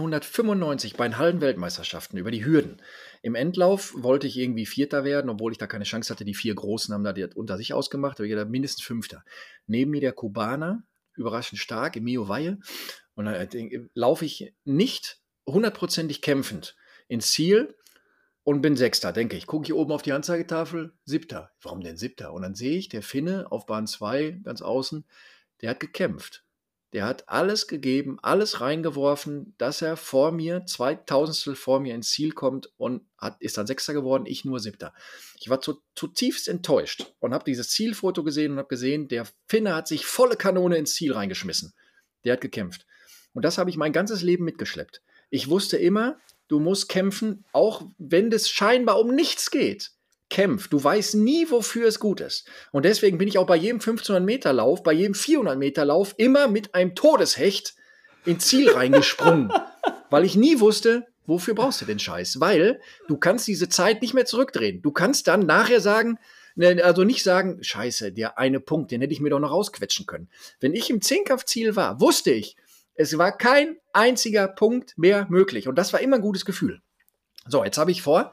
1995 bei den Hallenweltmeisterschaften über die Hürden. Im Endlauf wollte ich irgendwie Vierter werden, obwohl ich da keine Chance hatte. Die 4 Großen haben da unter sich ausgemacht, aber ich da mindestens Fünfter. Neben mir der Kubaner, überraschend stark, Emilio Weihe. Und dann laufe ich nicht 100%ig kämpfend ins Ziel und bin Sechster, denke ich. Gucke ich oben auf die Anzeigetafel, Siebter. Warum denn Siebter? Und dann sehe ich, der Finne auf Bahn 2, ganz außen, der hat gekämpft. Der hat alles gegeben, alles reingeworfen, dass er vor mir, 2000 vor mir ins Ziel kommt und ist dann Sechster geworden, ich nur Siebter. Ich war zutiefst enttäuscht und habe dieses Zielfoto gesehen und habe gesehen, der Finne hat sich volle Kanone ins Ziel reingeschmissen. Der hat gekämpft. Und das habe ich mein ganzes Leben mitgeschleppt. Ich wusste immer, du musst kämpfen, auch wenn es scheinbar um nichts geht. Kämpf. Du weißt nie, wofür es gut ist. Und deswegen bin ich auch bei jedem 1500-Meter-Lauf, bei jedem 400-Meter-Lauf immer mit einem Todeshecht ins Ziel reingesprungen. Weil ich nie wusste, wofür brauchst du den Scheiß? Weil du kannst diese Zeit nicht mehr zurückdrehen. Du kannst dann nachher sagen, also nicht sagen, scheiße, der eine Punkt, den hätte ich mir doch noch rausquetschen können. Wenn ich im Zehnkampfziel war, wusste ich, es war kein einziger Punkt mehr möglich. Und das war immer ein gutes Gefühl. So, jetzt habe ich vor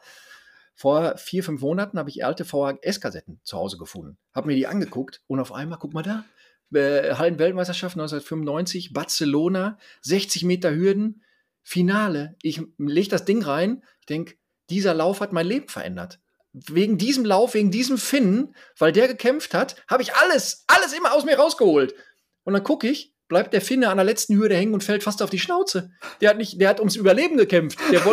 4-5 Monaten habe ich alte VHS-Kassetten zu Hause gefunden. Habe mir die angeguckt und auf einmal, guck mal da, Hallenweltmeisterschaft 1995, Barcelona, 60 Meter Hürden, Finale. Ich lege das Ding rein, ich denke, dieser Lauf hat mein Leben verändert. Wegen diesem Lauf, wegen diesem Finnen, weil der gekämpft hat, habe ich alles immer aus mir rausgeholt. Und dann gucke ich, bleibt der Finne an der letzten Hürde hängen und fällt fast auf die Schnauze. Der hat ums Überleben gekämpft. Der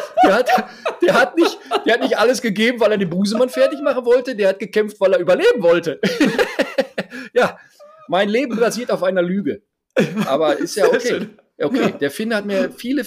hat nicht alles gegeben, weil er den Busemann fertig machen wollte. Der hat gekämpft, weil er überleben wollte. Ja, mein Leben basiert auf einer Lüge. Aber ist ja okay. Okay, der Finne hat mir viele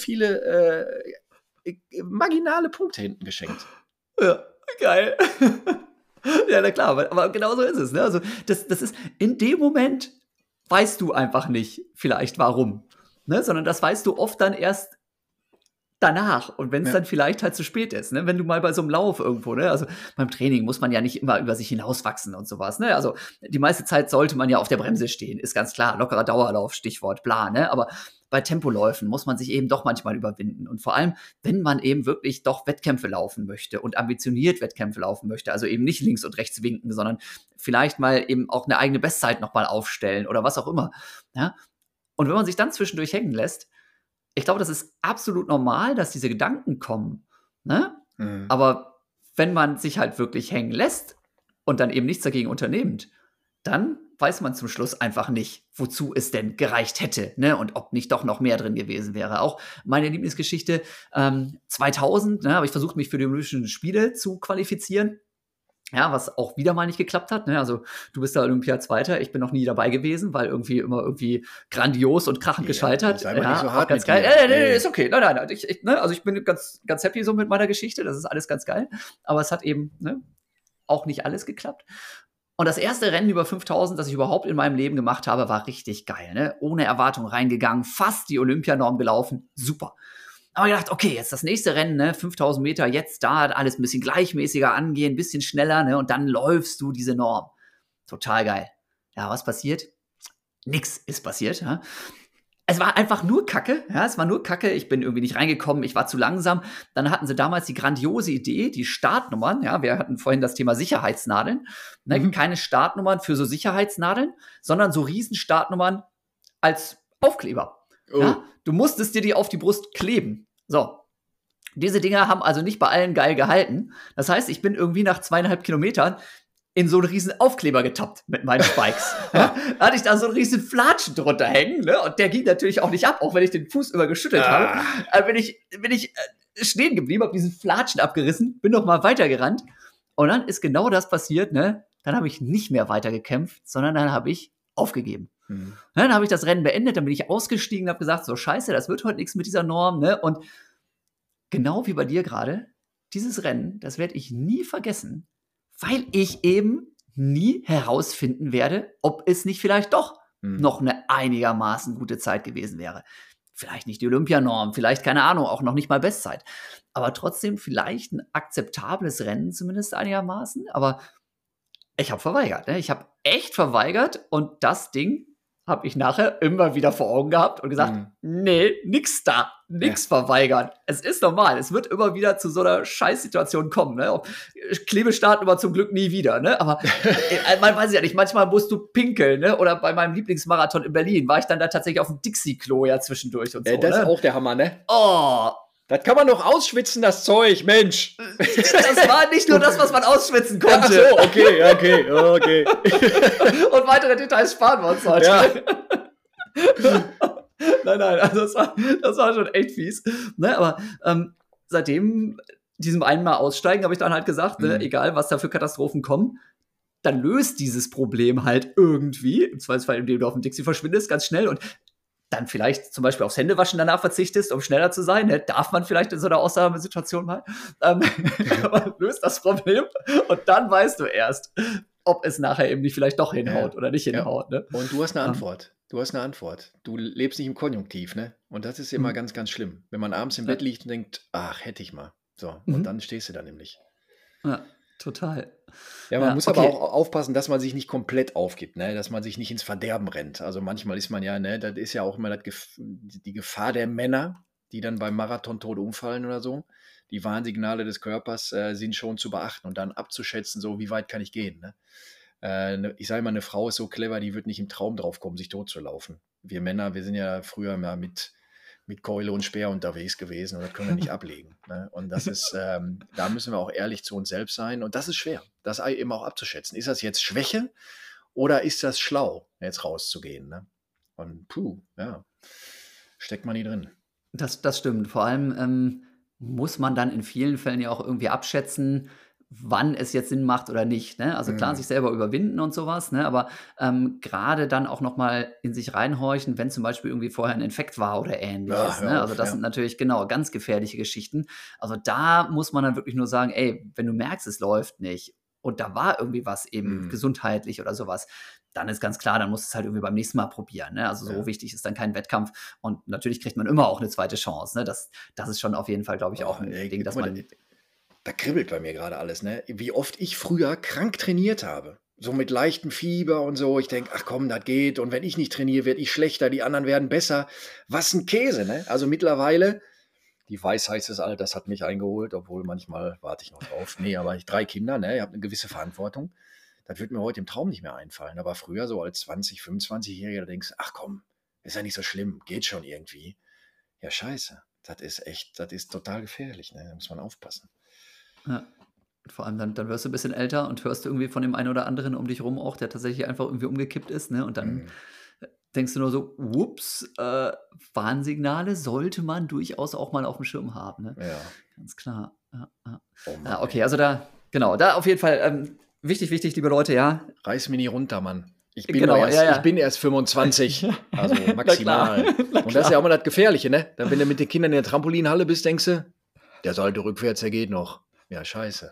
marginale Punkte hinten geschenkt. Ja, geil. Ja, na klar, aber genau so ist es. Ne? Also das ist in dem Moment weißt du einfach nicht vielleicht warum, ne? Sondern das weißt du oft dann erst danach und wenn es dann vielleicht halt zu spät ist, ne? Wenn du mal bei so einem Lauf irgendwo, ne? Also beim Training muss man ja nicht immer über sich hinauswachsen und sowas, ne? Also die meiste Zeit sollte man ja auf der Bremse stehen, ist ganz klar, lockerer Dauerlauf, Stichwort, bla, ne? Aber bei Tempoläufen muss man sich eben doch manchmal überwinden und vor allem, wenn man eben wirklich doch Wettkämpfe laufen möchte und ambitioniert Wettkämpfe laufen möchte, also eben nicht links und rechts winken, sondern vielleicht mal eben auch eine eigene Bestzeit nochmal aufstellen oder was auch immer, ja? Und wenn man sich dann zwischendurch hängen lässt, ich glaube, das ist absolut normal, dass diese Gedanken kommen, ne? Mhm. Aber wenn man sich halt wirklich hängen lässt und dann eben nichts dagegen unternimmt, dann weiß man zum Schluss einfach nicht, wozu es denn gereicht hätte, ne? Und ob nicht doch noch mehr drin gewesen wäre. Auch meine Lieblingsgeschichte, 2000, ne, habe ich versucht, mich für die Olympischen Spiele zu qualifizieren. Ja, was auch wieder mal nicht geklappt hat. Ne? Also du bist da Olympiazweiter, ich bin noch nie dabei gewesen, weil irgendwie grandios und krachend gescheitert. Sei mal nicht so hart ganz geil. Nee, ist okay. Nein. Also ich bin ganz happy so mit meiner Geschichte. Das ist alles ganz geil. Aber es hat eben auch nicht alles geklappt. Und das erste Rennen über 5000, das ich überhaupt in meinem Leben gemacht habe, war richtig geil. Ne? Ohne Erwartung reingegangen, fast die Olympianorm gelaufen. Super. Aber gedacht, okay, jetzt das nächste Rennen, ne, 5000 Meter, jetzt da alles ein bisschen gleichmäßiger angehen, ein bisschen schneller, ne, und dann läufst du diese Norm. Total geil. Ja, was passiert? Nix ist passiert. Ja? Es war einfach nur Kacke, ja, es war nur Kacke. Ich bin irgendwie nicht reingekommen, ich war zu langsam. Dann hatten sie damals die grandiose Idee, die Startnummern, ja, wir hatten vorhin das Thema Sicherheitsnadeln, ne, keine Startnummern für so Sicherheitsnadeln, sondern so riesen Startnummern als Aufkleber. Oh. Ja? Du musstest dir die auf die Brust kleben. So. Diese Dinger haben also nicht bei allen geil gehalten. Das heißt, ich bin irgendwie nach 2,5 Kilometern in so einen riesen Aufkleber getappt mit meinen Spikes. Ja? Da hatte ich da so einen riesen Flatschen drunter hängen, ne? Und der ging natürlich auch nicht ab, auch wenn ich den Fuß übergeschüttelt habe. Bin ich stehen geblieben, habe diesen Flatschen abgerissen, bin noch mal weitergerannt. Und dann ist genau das passiert, ne? Dann habe ich nicht mehr weitergekämpft, sondern dann habe ich aufgegeben. Dann habe ich das Rennen beendet, dann bin ich ausgestiegen und habe gesagt, so scheiße, das wird heute nichts mit dieser Norm, ne? Und genau wie bei dir gerade, dieses Rennen, das werde ich nie vergessen, weil ich eben nie herausfinden werde, ob es nicht vielleicht doch noch eine einigermaßen gute Zeit gewesen wäre. Vielleicht nicht die Olympianorm, vielleicht, keine Ahnung, auch noch nicht mal Bestzeit. Aber trotzdem vielleicht ein akzeptables Rennen zumindest einigermaßen. Aber ich habe verweigert. Ne? Ich habe echt verweigert und das Ding habe ich nachher immer wieder vor Augen gehabt und gesagt, nee, nix da, nix verweigern. Es ist normal, es wird immer wieder zu so einer Scheißsituation kommen. Ne? Klebestart immer zum Glück nie wieder. Ne? Aber man weiß ja nicht, manchmal musst du pinkeln. Ne? Oder bei meinem Lieblingsmarathon in Berlin war ich dann da tatsächlich auf dem Dixie-Klo ja zwischendurch und so. Das ne? ist auch der Hammer, ne? Oh, das kann man doch ausschwitzen, das Zeug, Mensch. das war nicht nur das, was man ausschwitzen konnte. Ach so, okay. Und weitere Details sparen wir uns heute. Ja. Nein, also das war schon echt fies. Ne, aber seitdem diesem einmal aussteigen, habe ich dann halt gesagt, ne, egal was da für Katastrophen kommen, dann löst dieses Problem halt irgendwie, im Zweifelsfall, indem du auf dem Dixie verschwindest, ganz schnell und dann vielleicht zum Beispiel aufs Händewaschen danach verzichtest, um schneller zu sein, ne? Darf man vielleicht in so einer Ausnahmesituation mal, aber löst das Problem und dann weißt du erst, ob es nachher eben nicht vielleicht doch hinhaut oder nicht hinhaut. Ne? Und du hast eine Antwort. Du lebst nicht im Konjunktiv, ne? Und das ist immer ganz, ganz schlimm. Wenn man abends im Bett liegt und denkt, ach, hätte ich mal. So, und dann stehst du da nämlich. Ja, total. Ja, man muss aber auch aufpassen, dass man sich nicht komplett aufgibt, ne? Dass man sich nicht ins Verderben rennt. Also manchmal ist man ja, ne, das ist ja auch immer die Gefahr der Männer, die dann beim Marathon tot umfallen oder so. Die Warnsignale des Körpers sind schon zu beachten und dann abzuschätzen, so wie weit kann ich gehen. Ne? Ich sage mal, eine Frau ist so clever, die wird nicht im Traum drauf kommen, sich totzulaufen. Wir Männer, wir sind ja früher mal mit Keule und Speer unterwegs gewesen und das können wir nicht ablegen. Ne? Und das ist, da müssen wir auch ehrlich zu uns selbst sein und das ist schwer, das eben auch abzuschätzen. Ist das jetzt Schwäche oder ist das schlau, jetzt rauszugehen? Ne? Und steckt man nie drin. Das stimmt. Vor allem muss man dann in vielen Fällen ja auch irgendwie abschätzen, wann es jetzt Sinn macht oder nicht. Ne? Also klar, sich selber überwinden und sowas, ne? Aber gerade dann auch noch mal in sich reinhorchen, wenn zum Beispiel irgendwie vorher ein Infekt war oder ähnliches. Ne? Also das sind natürlich genau ganz gefährliche Geschichten. Also da muss man dann wirklich nur sagen, ey, wenn du merkst, es läuft nicht und da war irgendwie was eben gesundheitlich oder sowas, dann ist ganz klar, dann musst du es halt irgendwie beim nächsten Mal probieren. Ne? Also so wichtig ist dann kein Wettkampf. Und natürlich kriegt man immer auch eine zweite Chance. Ne? Das ist schon auf jeden Fall, glaube ich, auch ein Ding, dass man... Da kribbelt bei mir gerade alles, ne? Wie oft ich früher krank trainiert habe. So mit leichtem Fieber und so. Ich denke, ach komm, das geht. Und wenn ich nicht trainiere, werde ich schlechter, die anderen werden besser. Was ein Käse, ne? Also mittlerweile, die Weisheit des Alters hat mich eingeholt, obwohl manchmal warte ich noch drauf. Nee, aber 3 Kinder, ne? Ihr habt eine gewisse Verantwortung. Das wird mir heute im Traum nicht mehr einfallen. Aber früher so als 20-, 25-Jähriger, da denkst du, ach komm, ist ja nicht so schlimm, geht schon irgendwie. Ja, scheiße. Das ist total gefährlich, ne? Da muss man aufpassen. Ja. Vor allem dann wirst du ein bisschen älter und hörst du irgendwie von dem einen oder anderen um dich rum auch, der tatsächlich einfach irgendwie umgekippt ist, ne? Und dann denkst du nur so, ups, Warnsignale sollte man durchaus auch mal auf dem Schirm haben, ne? Ja. Ganz klar. Ja. Oh Mann, okay, also da auf jeden Fall wichtig, liebe Leute, ja. Reiß mich nie runter, Mann. Ich bin erst 25, also maximal. Und das ist ja auch mal das Gefährliche, ne? Dann, wenn du mit den Kindern in der Trampolinhalle bist, denkst du, der Salto rückwärts, der geht noch. Ja, scheiße.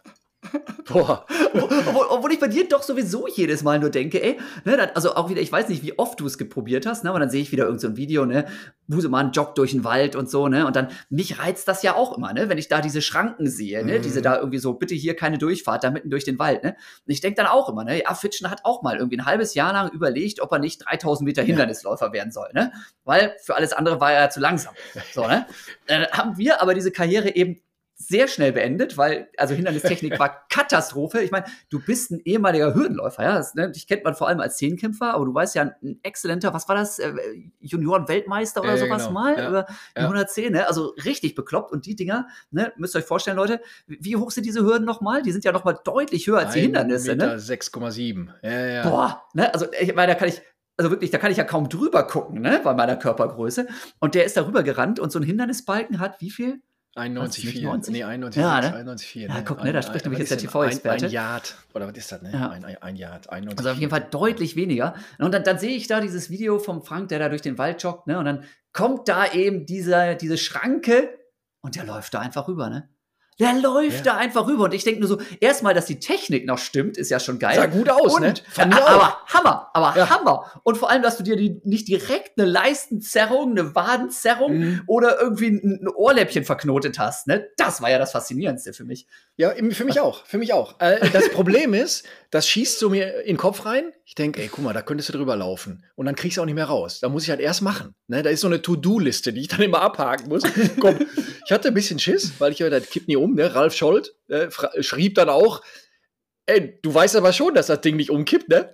Boah. Obwohl ich bei dir doch sowieso jedes Mal nur denke, ey, ne, also auch wieder, ich weiß nicht, wie oft du es probiert hast, ne, aber dann sehe ich wieder irgend so ein Video, ne, Busemann joggt durch den Wald und so, ne, und dann, mich reizt das ja auch immer, ne, wenn ich da diese Schranken sehe, ne, diese da irgendwie so, bitte hier keine Durchfahrt, da mitten durch den Wald, ne, und ich denke dann auch immer, ne, ja, Fitschen hat auch mal irgendwie ein halbes Jahr lang überlegt, ob er nicht 3000 Meter Hindernisläufer werden soll, ne, weil für alles andere war er zu langsam, so, ne, dann haben wir aber diese Karriere eben sehr schnell beendet, weil, also Hindernistechnik war Katastrophe. Ich meine, du bist ein ehemaliger Hürdenläufer, ja. Dich kennt man vor allem als Zehnkämpfer, aber du weißt ja, ein exzellenter, was war das, Junioren-Weltmeister oder sowas genau. mal, Ja. über die 110, ne? Also richtig bekloppt. Und die Dinger, ne, müsst ihr euch vorstellen, Leute, wie hoch sind diese Hürden nochmal? Die sind ja nochmal deutlich höher als die Hindernisse, ne? 6,7 Meter. Ja. Boah, ne, also ich meine, da kann ich ja kaum drüber gucken, ne, bei meiner Körpergröße. Und der ist da rüber gerannt und so ein Hindernisbalken hat wie viel? 91,4. Nee, 91,4. Ja, ne? 91,4. Ja, guck, ne, da spricht nämlich jetzt der was ist TV-Experte. Ein Yard. Oder was ist das, ne? Ja. Ein Yard. 91,4. Also auf jeden Fall deutlich weniger. Und dann sehe ich da dieses Video vom Frank, der da durch den Wald joggt, ne? Und dann kommt da eben diese Schranke und der läuft da einfach rüber, ne? Der läuft da einfach rüber. Und ich denke nur so, erstmal, dass die Technik noch stimmt, ist ja schon geil. Sah gut aus, und, ne? Aber Hammer. Und vor allem, dass du dir nicht direkt eine Leistenzerrung, eine Wadenzerrung oder irgendwie ein Ohrläppchen verknotet hast, ne? Das war ja das Faszinierendste für mich. Ja, für mich auch. Das Problem ist, das schießt so mir in den Kopf rein. Ich denke, ey, guck mal, da könntest du drüber laufen. Und dann kriegst du auch nicht mehr raus. Da muss ich halt erst machen. Ne? Da ist so eine To-Do-Liste, die ich dann immer abhaken muss. Komm, ich hatte ein bisschen Schiss, weil ich ja, das kippt nie um. Ne? Ralf Scholz schrieb dann auch, ey, du weißt aber schon, dass das Ding nicht umkippt, ne?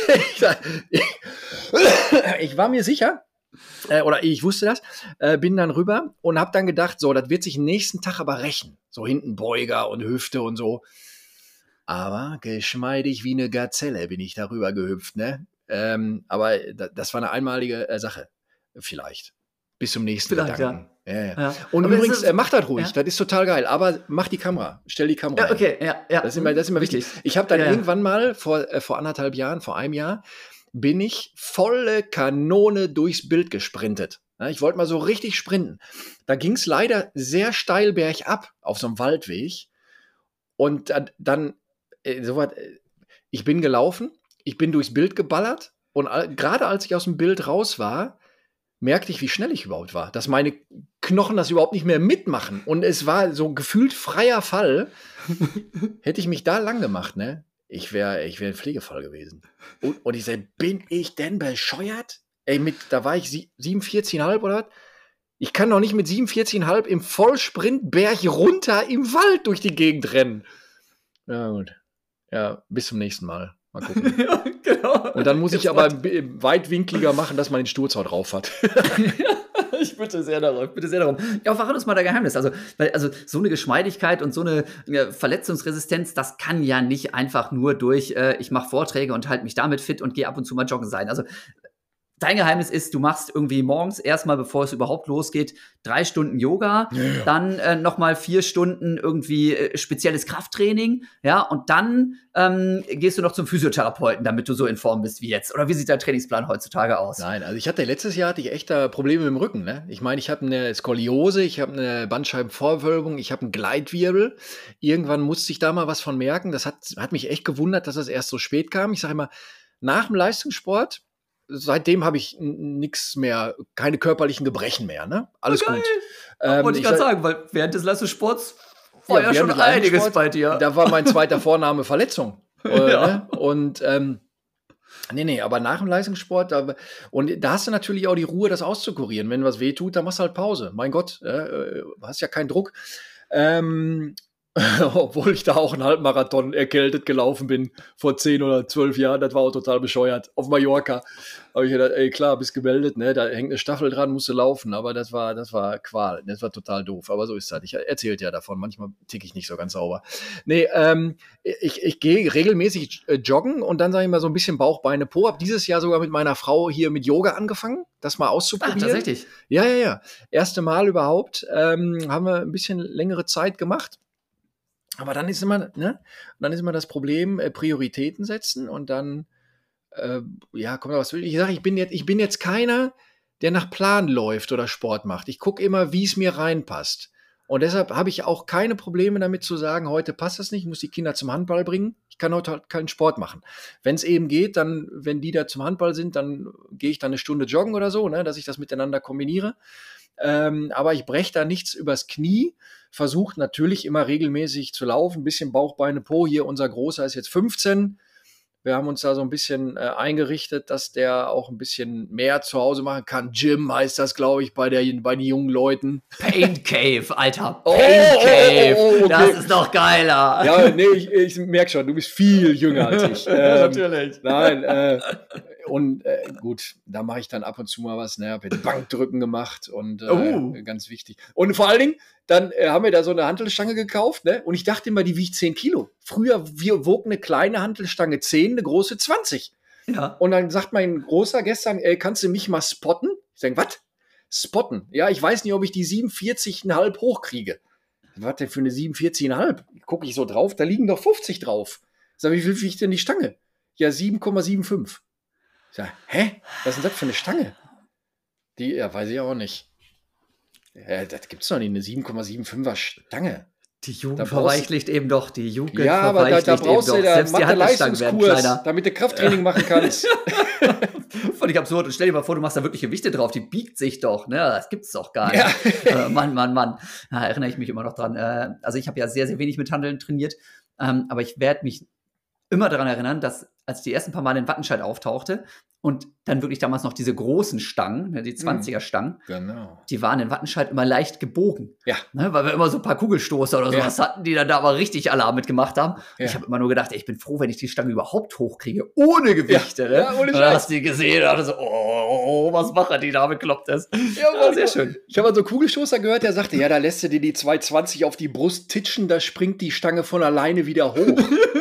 Ich war mir sicher, oder ich wusste das, bin dann rüber und hab dann gedacht, so, das wird sich nächsten Tag aber rächen. So hinten Beuger und Hüfte und so. Aber geschmeidig wie eine Gazelle bin ich darüber gehüpft, ne? Aber das war eine einmalige Sache. Vielleicht. Bis zum nächsten Gedanken. Ja. Und aber übrigens, mach das ruhig, das ist total geil. Aber mach die Kamera, stell die Kamera ein. Okay, ja. Das ist immer wichtig. Ich habe dann irgendwann mal vor 1,5 Jahren, vor einem Jahr, bin ich volle Kanone durchs Bild gesprintet. Ja, ich wollte mal so richtig sprinten. Da ging es leider sehr steil bergab auf so einem Waldweg. Und dann ich bin gelaufen, ich bin durchs Bild geballert und gerade als ich aus dem Bild raus war, merkte ich, wie schnell ich überhaupt war, dass meine Knochen das überhaupt nicht mehr mitmachen. Und es war so gefühlt freier Fall. Hätte ich mich da lang gemacht, ne? Ich wäre ein Pflegefall gewesen. Und ich sage, bin ich denn bescheuert? Ey, da war ich 47,5 oder was? Ich kann doch nicht mit 47,5 im Vollsprint Berg runter im Wald durch die Gegend rennen. Ja, gut. Ja, bis zum nächsten Mal. Mal gucken. Ja, genau. Und dann muss ich aber weitwinkliger machen, dass man den Sturzhaut drauf hat. Ich bitte sehr darum. Ja, verrat uns mal dein Geheimnis. Also so eine Geschmeidigkeit und so eine Verletzungsresistenz, das kann ja nicht einfach nur durch, ich mache Vorträge und halte mich damit fit und gehe ab und zu mal joggen sein. Also dein Geheimnis ist, du machst irgendwie morgens erstmal, bevor es überhaupt losgeht, 3 Stunden Yoga, dann nochmal 4 Stunden irgendwie spezielles Krafttraining, ja, und dann gehst du noch zum Physiotherapeuten, damit du so in Form bist wie jetzt. Oder wie sieht dein Trainingsplan heutzutage aus? Nein, also letztes Jahr hatte ich echt Probleme mit dem Rücken, ne? Ich meine, ich habe eine Skoliose, ich habe eine Bandscheibenvorwölbung, ich habe einen Gleitwirbel. Irgendwann musste ich da mal was von merken. Das hat mich echt gewundert, dass das erst so spät kam. Ich sage immer, nach dem Leistungssport, seitdem habe ich nichts mehr, keine körperlichen Gebrechen mehr, ne? Alles gut. Wollte ich gerade sagen, weil während des Leistungssports war ja schon einiges bei dir. Da war mein zweiter Vorname Verletzung. Ne? Und aber nach dem Leistungssport, und da hast du natürlich auch die Ruhe, das auszukurieren. Wenn was wehtut, dann machst du halt Pause. Mein Gott, hast ja keinen Druck. Obwohl ich da auch einen Halbmarathon erkältet gelaufen bin vor 10 oder 12 Jahren, das war auch total bescheuert. Auf Mallorca habe ich gedacht, ey klar, bist gemeldet, ne, da hängt eine Staffel dran, musst du laufen, aber das war Qual, das war total doof, aber so ist das. Ich erzählte ja davon, manchmal ticke ich nicht so ganz sauber. Nee, ich gehe regelmäßig joggen und dann sage ich mal so ein bisschen Bauch, Beine, Po. Habe dieses Jahr sogar mit meiner Frau hier mit Yoga angefangen, das mal auszuprobieren. Ach, tatsächlich? Ja. Erste Mal überhaupt, haben wir ein bisschen längere Zeit gemacht. Aber dann ist immer, das Problem, Prioritäten setzen und dann, kommt da was. Ich sage, ich bin jetzt keiner, der nach Plan läuft oder Sport macht. Ich gucke immer, wie es mir reinpasst. Und deshalb habe ich auch keine Probleme damit zu sagen, heute passt das nicht, ich muss die Kinder zum Handball bringen. Ich kann heute halt keinen Sport machen. Wenn es eben geht, dann, wenn die da zum Handball sind, dann gehe ich dann eine Stunde joggen oder so, ne, dass ich das miteinander kombiniere. Aber ich breche da nichts übers Knie, versuche natürlich immer regelmäßig zu laufen, ein bisschen Bauch, Beine, Po. Hier unser Großer ist jetzt 15. Wir haben uns da so ein bisschen eingerichtet, dass der auch ein bisschen mehr zu Hause machen kann. Gym heißt das, glaube ich, bei den jungen Leuten. Pain Cave, Alter. Pain Cave. Okay. Das ist doch geiler. Ja, nee, ich merke schon, du bist viel jünger als ich. Natürlich. Nein, und gut, da mache ich dann ab und zu mal was. Ne, habe Bankdrücken gemacht und ganz wichtig. Und vor allen Dingen, dann haben wir da so eine Hantelstange gekauft, ne? Und ich dachte immer, die wiegt 10 Kilo. Früher wog eine kleine Hantelstange 10, eine große 20. Ja. Und dann sagt mein Großer gestern, kannst du mich mal spotten? Ich sage, was? Spotten? Ja, ich weiß nicht, ob ich die 47,5 hochkriege. Was denn für eine 47,5? Gucke ich so drauf, da liegen doch 50 drauf. Ich sage, wie viel wiegt denn die Stange? Ja, 7,75. Ich sage, hä? Was ist denn das für eine Stange? Die, ja, weiß ich auch nicht. Ja, das gibt's doch nicht, eine 7,75er Stange. Die Jugend verweichlicht eben doch, die Jugend ja, aber da brauchst du ja Mathe-Leistungskurs, damit du Krafttraining machen kannst. Völlig absurd. Und stell dir mal vor, du machst da wirkliche Gewichte drauf, die biegt sich doch. Ne? Das gibt's doch gar nicht. Ja. Mann. Da erinnere ich mich immer noch dran. Also ich habe ja sehr, sehr wenig mit Hanteln trainiert, aber ich werde mich immer daran erinnern, dass als die ersten paar Mal in Wattenscheid auftauchte und dann wirklich damals noch diese großen Stangen, ne, die 20er-Stangen, genau. Die waren in Wattenscheid immer leicht gebogen. Ja. Ne, weil wir immer so ein paar Kugelstoßer oder sowas hatten, die dann da aber richtig Alarm mitgemacht haben. Ja. Ich habe immer nur gedacht, ich bin froh, wenn ich die Stange überhaupt hochkriege, ohne Gewichte. Ja, ne? ja, ohne und dann hast du die gesehen und dachte so, was macht die da bekloppt ist. Ja, sehr schön. Ich habe mal so einen Kugelstoßer gehört, der sagte, ja, da lässt du dir die 220 auf die Brust titschen, da springt die Stange von alleine wieder hoch.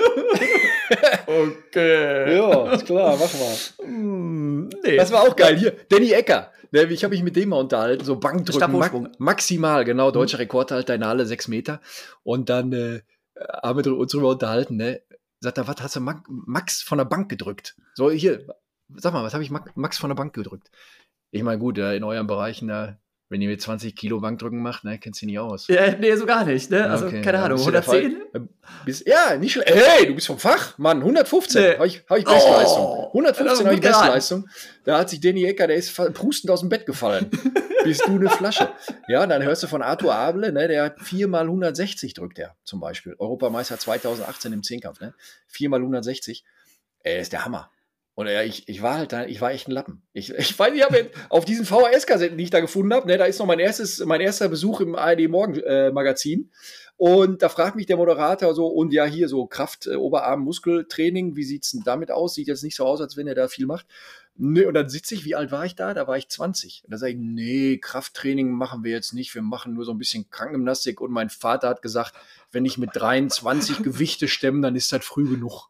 Okay. Ja, ist klar, mach mal. Nee. Das war auch geil. Hier, Danny Ecker. Ich habe mich mit dem mal unterhalten, so Bankdrücken. Maximal, genau, deutscher Rekordhalter in alle 6 Meter. Und dann haben wir uns drüber unterhalten, ne? Sagt er, was hast du Max von der Bank gedrückt? So, hier, sag mal, was habe ich Max von der Bank gedrückt? Ich meine, gut, in euren Bereichen, wenn ihr mit 20 Kilo Bankdrücken macht, ne, kennst du nicht aus. Ja, nee, so gar nicht, ne? Also, okay, keine Ahnung, 110? Ja, nicht schlecht. Hey, du bist vom Fach, Mann, 115. Nee. Habe ich Bestleistung. 115 habe ich Bestleistung. Da hat sich Danny Ecker, der ist prustend aus dem Bett gefallen. Bist du eine Flasche. Ja, dann hörst du von Arthur Able, ne, der hat 4x160 drückt er zum Beispiel. Europameister 2018 im Zehnkampf, ne? 4x160. Ist der Hammer. Und ich war echt ein Lappen. Ich weiß, ich habe auf diesen VHS-Kassetten, die ich da gefunden habe, ne, da ist noch mein erster Besuch im ARD-Morgen-Magazin. Und da fragt mich der Moderator so, und ja, hier so Kraft, Oberarm, Muskeltraining, wie sieht's denn damit aus? Sieht jetzt nicht so aus, als wenn er da viel macht. Nee, und dann sitze ich, wie alt war ich da? Da war ich 20. Und da sage ich, nee, Krafttraining machen wir jetzt nicht, wir machen nur so ein bisschen Krankengymnastik. Und mein Vater hat gesagt, wenn ich mit 23 Gewichte stemme, dann ist das früh genug.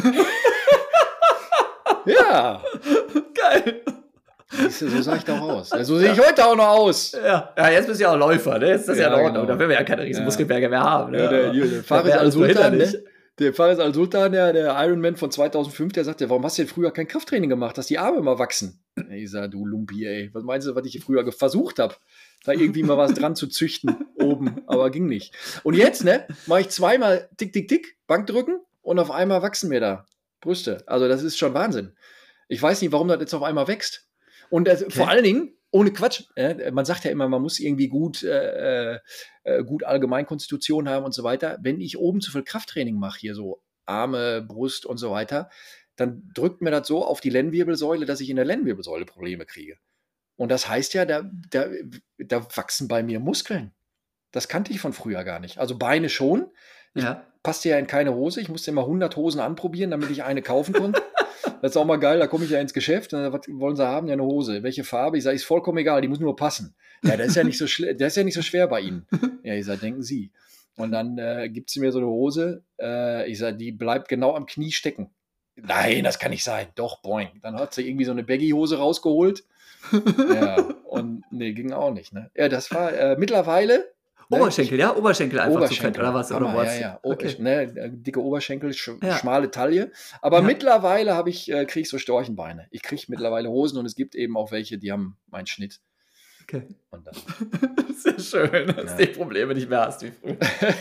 Ja. Geil. So sah ich doch aus. So sehe ich heute auch noch aus. Ja, jetzt bist du ja auch Läufer, ne? Jetzt ist das ja in Ordnung. Genau. Da werden wir ja keine riesen Muskelberge mehr haben. Ne? Ja, der Faris Al-Sultan, ne? Der Faris Al-Sultan, der Ironman von 2005, der sagte, warum hast du denn früher kein Krafttraining gemacht, dass die Arme immer wachsen? Ich sag, du Lumpi, ey, was meinst du, was ich früher versucht habe? Da irgendwie mal was dran zu züchten, oben, aber ging nicht. Und jetzt, ne, mache ich zweimal tick, Bankdrücken und auf einmal wachsen mir da Brüste. Also das ist schon Wahnsinn. Ich weiß nicht, warum das jetzt auf einmal wächst. Und vor allen Dingen, ohne Quatsch, man sagt ja immer, man muss irgendwie gut Allgemeinkonstitution haben und so weiter. Wenn ich oben zu viel Krafttraining mache, hier so Arme, Brust und so weiter, dann drückt mir das so auf die Lendenwirbelsäule, dass ich in der Lendenwirbelsäule Probleme kriege. Und das heißt ja, da wachsen bei mir Muskeln. Das kannte ich von früher gar nicht. Also Beine schon. Passte ja in keine Hose. Ich musste immer 100 Hosen anprobieren, damit ich eine kaufen konnte. Das ist auch mal geil, da komme ich ja ins Geschäft. Und dann, was wollen sie haben? Ja, eine Hose. Welche Farbe? Ich sage, ist vollkommen egal, die muss nur passen. Ja, das ist ja nicht so schwer bei Ihnen. Ja, ich sage, denken Sie. Und dann gibt sie mir so eine Hose. Ich sage, die bleibt genau am Knie stecken. Nein, das kann nicht sein. Doch, boing. Dann hat sie irgendwie so eine Baggy-Hose rausgeholt. Ja, und nee, ging auch nicht. Ne? Ja, das war mittlerweile. Oberschenkel, ja? Oberschenkel einfach zu fett, oder was? Hammer, oder was? Ja. Okay. Dicke Oberschenkel, schmale Taille. Aber mittlerweile kriege ich so Storchenbeine. Ich kriege mittlerweile Hosen und es gibt eben auch welche, die haben meinen Schnitt. Okay. Und dann, Sehr schön, dass du die Probleme nicht mehr hast wie früher.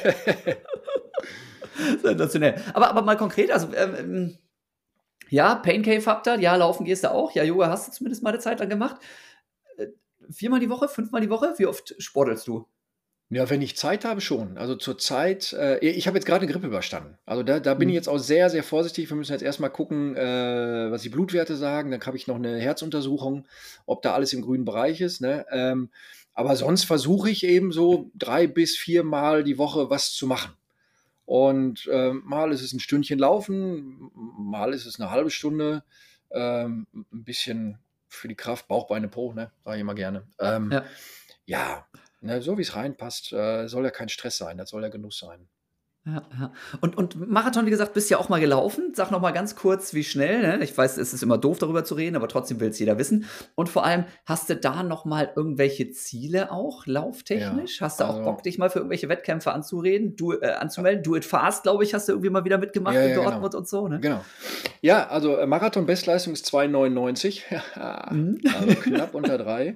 Sensationell. Aber mal konkret, also ja, Pain Cave habt ihr, ja, laufen gehst du auch, ja, Yoga hast du zumindest mal eine Zeit lang gemacht. 4-mal die Woche, 5-mal die Woche? Wie oft sportelst du? ja, wenn ich Zeit habe, schon. Also zur Zeit, ich habe jetzt gerade eine Grippe überstanden. Also da bin ich jetzt auch sehr, sehr vorsichtig. Wir müssen jetzt erstmal gucken, was die Blutwerte sagen. Dann habe ich noch eine Herzuntersuchung, ob da alles im grünen Bereich ist. Ne? Aber sonst versuche ich eben so 3 bis 4 Mal die Woche was zu machen. Und mal ist es ein Stündchen laufen, mal ist es eine halbe Stunde. Ein bisschen für die Kraft, Bauch, Beine, Po, ne? Sage ich immer gerne. Ja. Ja, ne, so wie es reinpasst, soll ja kein Stress sein, das soll ja Genuss sein. Ja. Und Marathon, wie gesagt, bist ja auch mal gelaufen. Sag noch mal ganz kurz, wie schnell. Ne? Ich weiß, es ist immer doof, darüber zu reden, aber trotzdem will es jeder wissen. Und vor allem, hast du da noch mal irgendwelche Ziele auch, lauftechnisch? Ja, Hast du auch also- Bock, dich mal für irgendwelche Wettkämpfe anzumelden? Do It Fast, glaube ich, hast du irgendwie mal wieder mitgemacht Ja, in ja, Dortmund genau. und so, ne? Genau. Ja, also Marathon-Bestleistung ist 2,99. Also knapp unter 3.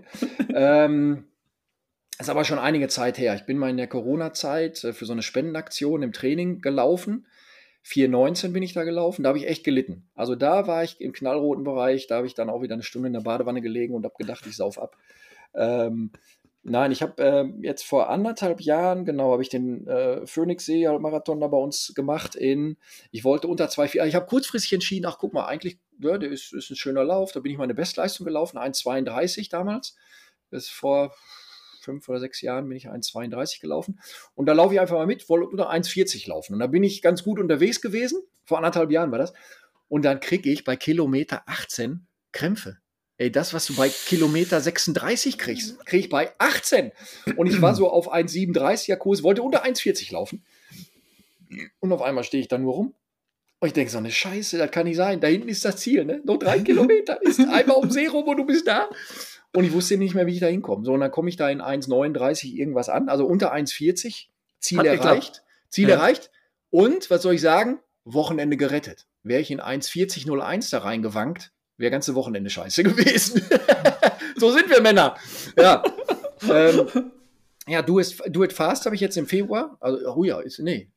Ist aber schon einige Zeit her. Ich bin mal in der Corona-Zeit für so eine Spendenaktion im Training gelaufen. 4,19 bin ich da gelaufen. Da habe ich echt gelitten. Also da war ich im knallroten Bereich. Da habe ich dann auch wieder eine Stunde in der Badewanne gelegen und habe gedacht, ich sauf ab. Nein, ich habe jetzt vor 1,5 Jahren, genau, habe ich den Phoenixsee-Marathon da bei uns gemacht. Ich wollte unter 2,4. Ich habe kurzfristig entschieden, ach guck mal, eigentlich, ja, der ist ein schöner Lauf. Da bin ich meine Bestleistung gelaufen, 1,32 damals. Das ist vor 5 oder 6 Jahren bin ich 1,32 gelaufen. Und da laufe ich einfach mal mit, wollte unter 1,40 laufen. Und da bin ich ganz gut unterwegs gewesen. Vor 1,5 Jahren war das. Und dann kriege ich bei Kilometer 18 Krämpfe. Ey, das, was du bei Kilometer 36 kriegst, kriege ich bei 18. Und ich war so auf 1,37er Kurs, wollte unter 1,40 laufen. Und auf einmal stehe ich da nur rum. Und ich denke, so eine Scheiße, das kann nicht sein. Da hinten ist das Ziel, ne? Noch 3 Kilometer, ist einmal um See rum und du bist da. Und ich wusste nicht mehr, wie ich da hinkomme. So, und dann komme ich da in 1,39 irgendwas an, also unter 1,40. Ziel Hat erreicht. geklappt. Ziel Ja. erreicht. Und, was soll ich sagen? Wochenende gerettet. Wäre ich in 1,40,01 da reingewankt, wäre ganze Wochenende scheiße gewesen. So sind wir Männer. Ja. Ja, Do It Fast habe ich jetzt im Februar. Also, oh ja,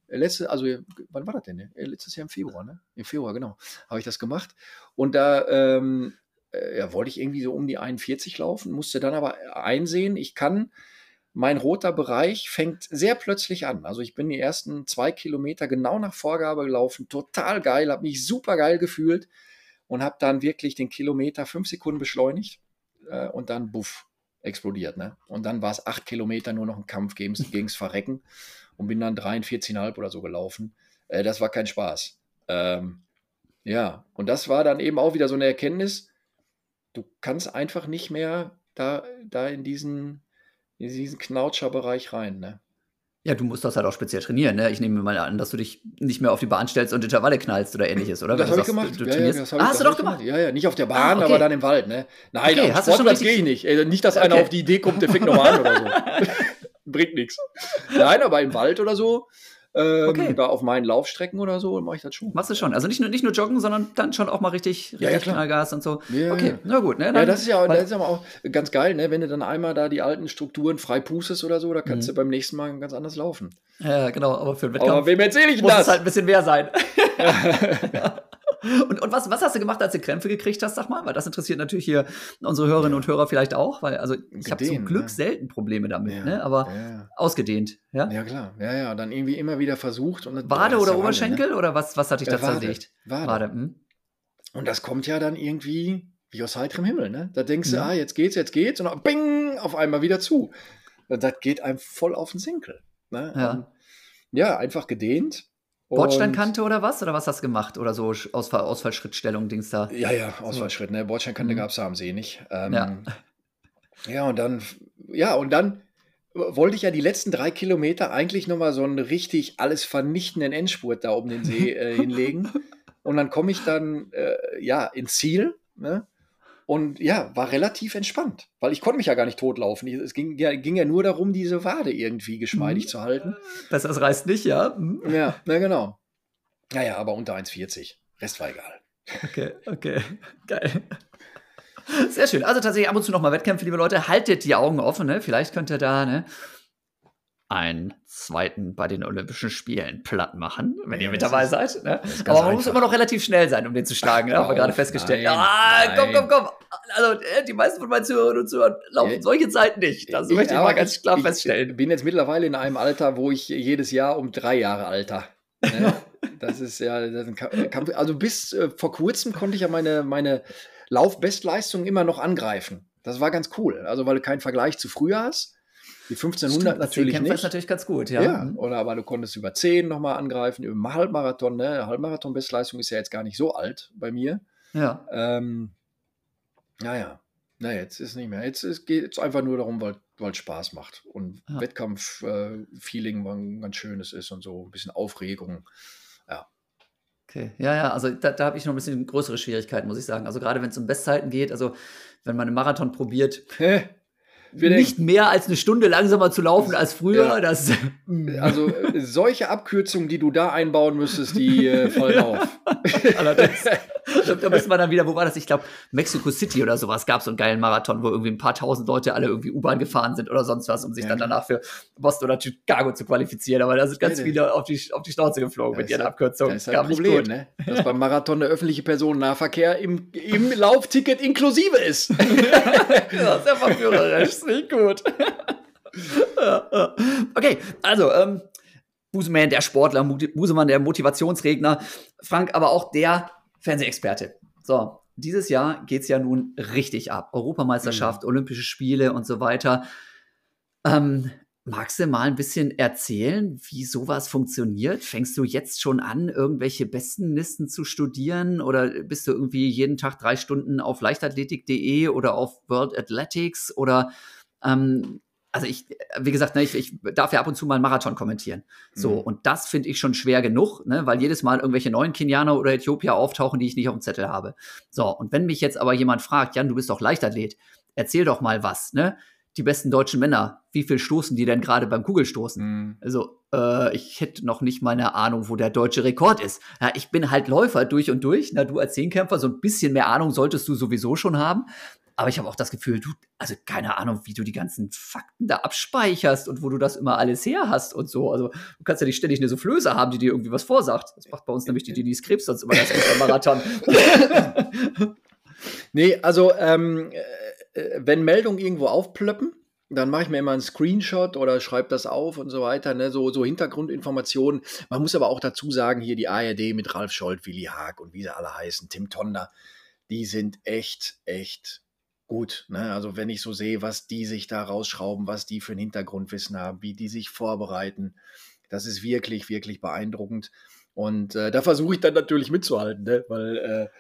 wann war das denn? Ne? Letztes Jahr im Februar, ne? Im Februar, genau. Habe ich das gemacht. Und da wollte ich irgendwie so um die 41 laufen, musste dann aber einsehen, mein roter Bereich fängt sehr plötzlich an. Also ich bin die ersten 2 Kilometer genau nach Vorgabe gelaufen, total geil, habe mich super geil gefühlt und habe dann wirklich den Kilometer 5 Sekunden beschleunigt und dann buff, explodiert. Ne? Und dann war es 8 Kilometer nur noch ein Kampf gegens Verrecken und bin dann 43,5 oder so gelaufen. Das war kein Spaß. Ja, und das war dann eben auch wieder so eine Erkenntnis, du kannst einfach nicht mehr da in diesen Knautscher-Bereich rein, ne? Ja, du musst das halt auch speziell trainieren, ne? Ich nehme mal an, dass du dich nicht mehr auf die Bahn stellst und Intervalle knallst oder ähnliches, oder? Das Wenn habe du ich sagst, gemacht. Du Ja, trainierst. das Ah, hast du hab doch ich gemacht? Ja, ja, nicht auf der Bahn, okay. aber dann im Wald, ne? Nein, Okay, auf hast du schon Sportplatz richtig- gehe ich nicht. Nicht, dass einer Okay. auf die Idee kommt, der fängt nochmal an oder so. Bringt nichts. Nein, aber im Wald oder so, Okay. da auf meinen Laufstrecken oder so, mache ich das schon. Machst du schon. Also nicht nur joggen, sondern dann schon auch mal richtig Ja, klar. Knallgas und so. Ja, Okay, ja. na gut, ne? Ja, Dann- das ist weil- aber auch ganz geil, ne? Wenn du dann einmal da die alten Strukturen frei pustest oder so, da kannst du beim nächsten Mal ganz anders laufen. Ja, genau, aber für den Aber Wettkampf wem erzähle ich denn muss es das? halt ein bisschen mehr sein. Ja. Und was hast du gemacht, als du Krämpfe gekriegt hast, sag mal? Weil das interessiert natürlich hier unsere Hörerinnen und Hörer vielleicht auch, weil also ich habe zum Gedehnt, Glück ne? selten Probleme damit, Ja, ne? Aber ja. ausgedehnt, ja? Ja, klar. Ja, dann irgendwie immer wieder versucht. Und das- Wade das ist oder ja Oberschenkel Wahnsinn, oder was hat dich da Wade. zerlegt? Wade. Hm? ne? Und das kommt ja dann irgendwie wie aus heiterem Himmel, ne? Da denkst du, Mhm. jetzt geht's. Und dann bing, auf einmal wieder zu. Das geht einem voll auf den Senkel. Ne? Ja. Und, ja, einfach gedehnt. Bordsteinkante oder was? Oder was hast du gemacht? Oder so Ausfallschrittstellung, Dings da? Ja, Ausfallschritt, ne? Bordsteinkante gab es da am See nicht. Ja. Und dann wollte ich ja die letzten 3 Kilometer eigentlich nochmal so einen richtig alles vernichtenden Endspurt da um den See hinlegen. Und dann komme ich dann ins Ziel, ne? Und ja, war relativ entspannt, weil ich konnte mich ja gar nicht totlaufen. Es ging ja nur darum, diese Wade irgendwie geschmeidig zu halten. Besser, es reißt nicht, ja? Hm? Ja, na genau. Ja, aber unter 1,40. Rest war egal. Okay, geil. Sehr schön. Also tatsächlich ab und zu noch mal Wettkämpfe, liebe Leute. Haltet die Augen offen, ne? Vielleicht könnt ihr da, ne, einen zweiten bei den Olympischen Spielen platt machen, wenn ihr mit dabei seid. Ne? Aber man muss immer noch relativ schnell sein, um den zu schlagen. Ne? Haben wir gerade festgestellt. Komm. Also die meisten von meinen Zuhörerinnen und Zuhörern laufen solche Zeiten nicht. Das möchte ich mal ganz klar feststellen. Ich bin jetzt mittlerweile in einem Alter, wo ich jedes Jahr um 3 Jahre alter. Ne? Das ist ja ein Kampf. Also bis vor kurzem konnte ich ja meine Laufbestleistung immer noch angreifen. Das war ganz cool. Also weil du keinen Vergleich zu früher hast. Die 1500 natürlich nicht. Das ist natürlich ganz gut, ja. Ja, oder aber du konntest über 10 nochmal angreifen, über Halbmarathon, ne? Halbmarathon-Bestleistung ist ja jetzt gar nicht so alt bei mir. Ja. Jetzt ist nicht mehr. Jetzt geht es einfach nur darum, weil es Spaß macht. Und Wettkampf-Feeling ganz schönes ist und so ein bisschen Aufregung. Ja. Okay, ja, also da habe ich noch ein bisschen größere Schwierigkeiten, muss ich sagen. Also gerade wenn es um Bestzeiten geht, also wenn man einen Marathon probiert, nicht mehr als eine Stunde langsamer zu laufen als früher. Ja. Also solche Abkürzungen, die du da einbauen müsstest, die fallen auf. Allerdings. Da müssen wir dann wieder, wo war das? Ich glaube, Mexico City oder sowas gab es so einen geilen Marathon, wo irgendwie ein paar tausend Leute alle irgendwie U-Bahn gefahren sind oder sonst was, um sich dann danach für Boston oder Chicago zu qualifizieren. Aber da sind ganz viele auf die Schnauze geflogen mit ihren Abkürzungen. Das ist ein Problem, ne? Dass beim Marathon der öffentliche Personennahverkehr im Laufticket inklusive ist. Ja, sehr verführerisch. Ist nicht gut. Okay, also, Busemann, der Sportler, Busemann, der Motivationsredner, Frank, aber auch der Fernsehexperte. So, dieses Jahr geht es ja nun richtig ab. Europameisterschaft, Olympische Spiele und so weiter. Magst du mal ein bisschen erzählen, wie sowas funktioniert? Fängst du jetzt schon an, irgendwelche Bestenlisten zu studieren? Oder bist du irgendwie jeden Tag 3 Stunden auf leichtathletik.de oder auf World Athletics? Oder also wie gesagt, ne, ich darf ja ab und zu mal einen Marathon kommentieren. So, und das finde ich schon schwer genug, ne, weil jedes Mal irgendwelche neuen Kenianer oder Äthiopier auftauchen, die ich nicht auf dem Zettel habe. So, und wenn mich jetzt aber jemand fragt, Jan, du bist doch Leichtathlet, erzähl doch mal was, ne? Die besten deutschen Männer, wie viel stoßen die denn gerade beim Kugelstoßen? Also, ich hätte noch nicht mal eine Ahnung, wo der deutsche Rekord ist. Ja, ich bin halt Läufer durch und durch, na, du als Zehnkämpfer, so ein bisschen mehr Ahnung solltest du sowieso schon haben. Aber ich habe auch das Gefühl, also keine Ahnung, wie du die ganzen Fakten da abspeicherst und wo du das immer alles her hast und so. Also du kannst ja nicht ständig eine Soufflöse haben, die dir irgendwie was vorsagt. Das macht bei uns nämlich die Denise Krebs sonst immer ganz gut beim Marathon. Nee, also wenn Meldungen irgendwo aufplöppen, dann mache ich mir immer einen Screenshot oder schreibe das auf und so weiter, ne? So Hintergrundinformationen. Man muss aber auch dazu sagen, hier die ARD mit Ralf Scholz, Willi Haag und wie sie alle heißen, Tim Tonder, die sind echt gut, ne? Also wenn ich so sehe, was die sich da rausschrauben, was die für ein Hintergrundwissen haben, wie die sich vorbereiten, das ist wirklich, wirklich beeindruckend. Und da versuche ich dann natürlich mitzuhalten, ne? Weil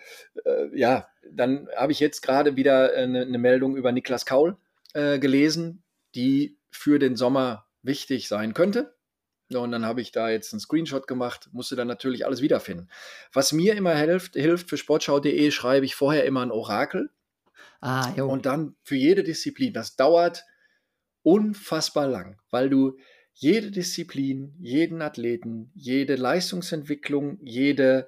dann habe ich jetzt gerade wieder eine Meldung über Niklas Kaul gelesen, die für den Sommer wichtig sein könnte. Und dann habe ich da jetzt einen Screenshot gemacht, musste dann natürlich alles wiederfinden. Was mir immer hilft für sportschau.de schreibe ich vorher immer ein Orakel. Und dann für jede Disziplin. Das dauert unfassbar lang, weil du jede Disziplin, jeden Athleten, jede Leistungsentwicklung, jede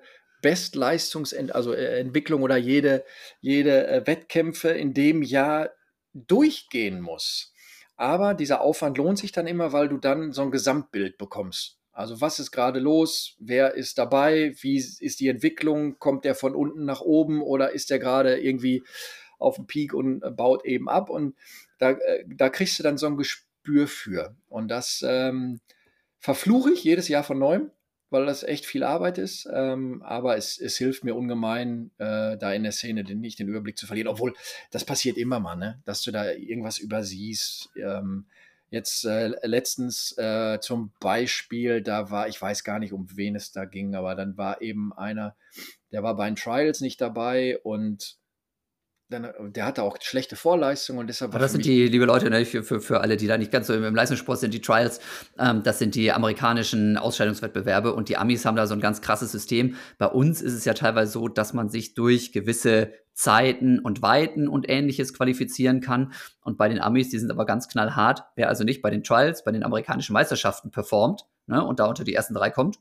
Entwicklung oder jede Wettkämpfe in dem Jahr durchgehen musst. Aber dieser Aufwand lohnt sich dann immer, weil du dann so ein Gesamtbild bekommst. Also was ist gerade los? Wer ist dabei? Wie ist die Entwicklung? Kommt der von unten nach oben oder ist der gerade irgendwie auf dem Peak und baut eben ab? Und da kriegst du dann so ein Gespür für. Und das verfluche ich jedes Jahr von neuem, weil das echt viel Arbeit ist. Aber es hilft mir ungemein, da in der Szene nicht den Überblick zu verlieren. Obwohl, das passiert immer mal, ne? Dass du da irgendwas übersiehst. Jetzt letztens zum Beispiel, ich weiß gar nicht, um wen es da ging, aber dann war eben einer, der war bei den Trials nicht dabei und der hatte auch schlechte Vorleistungen und deshalb. Das sind die, liebe Leute, ne, für alle, die da nicht ganz so im Leistungssport sind, die Trials, das sind die amerikanischen Ausscheidungswettbewerbe und die Amis haben da so ein ganz krasses System. Bei uns ist es ja teilweise so, dass man sich durch gewisse Zeiten und Weiten und Ähnliches qualifizieren kann. Und bei den Amis, die sind aber ganz knallhart. Wer also nicht bei den Trials, bei den amerikanischen Meisterschaften performt, ne, und da unter die ersten 3 kommt,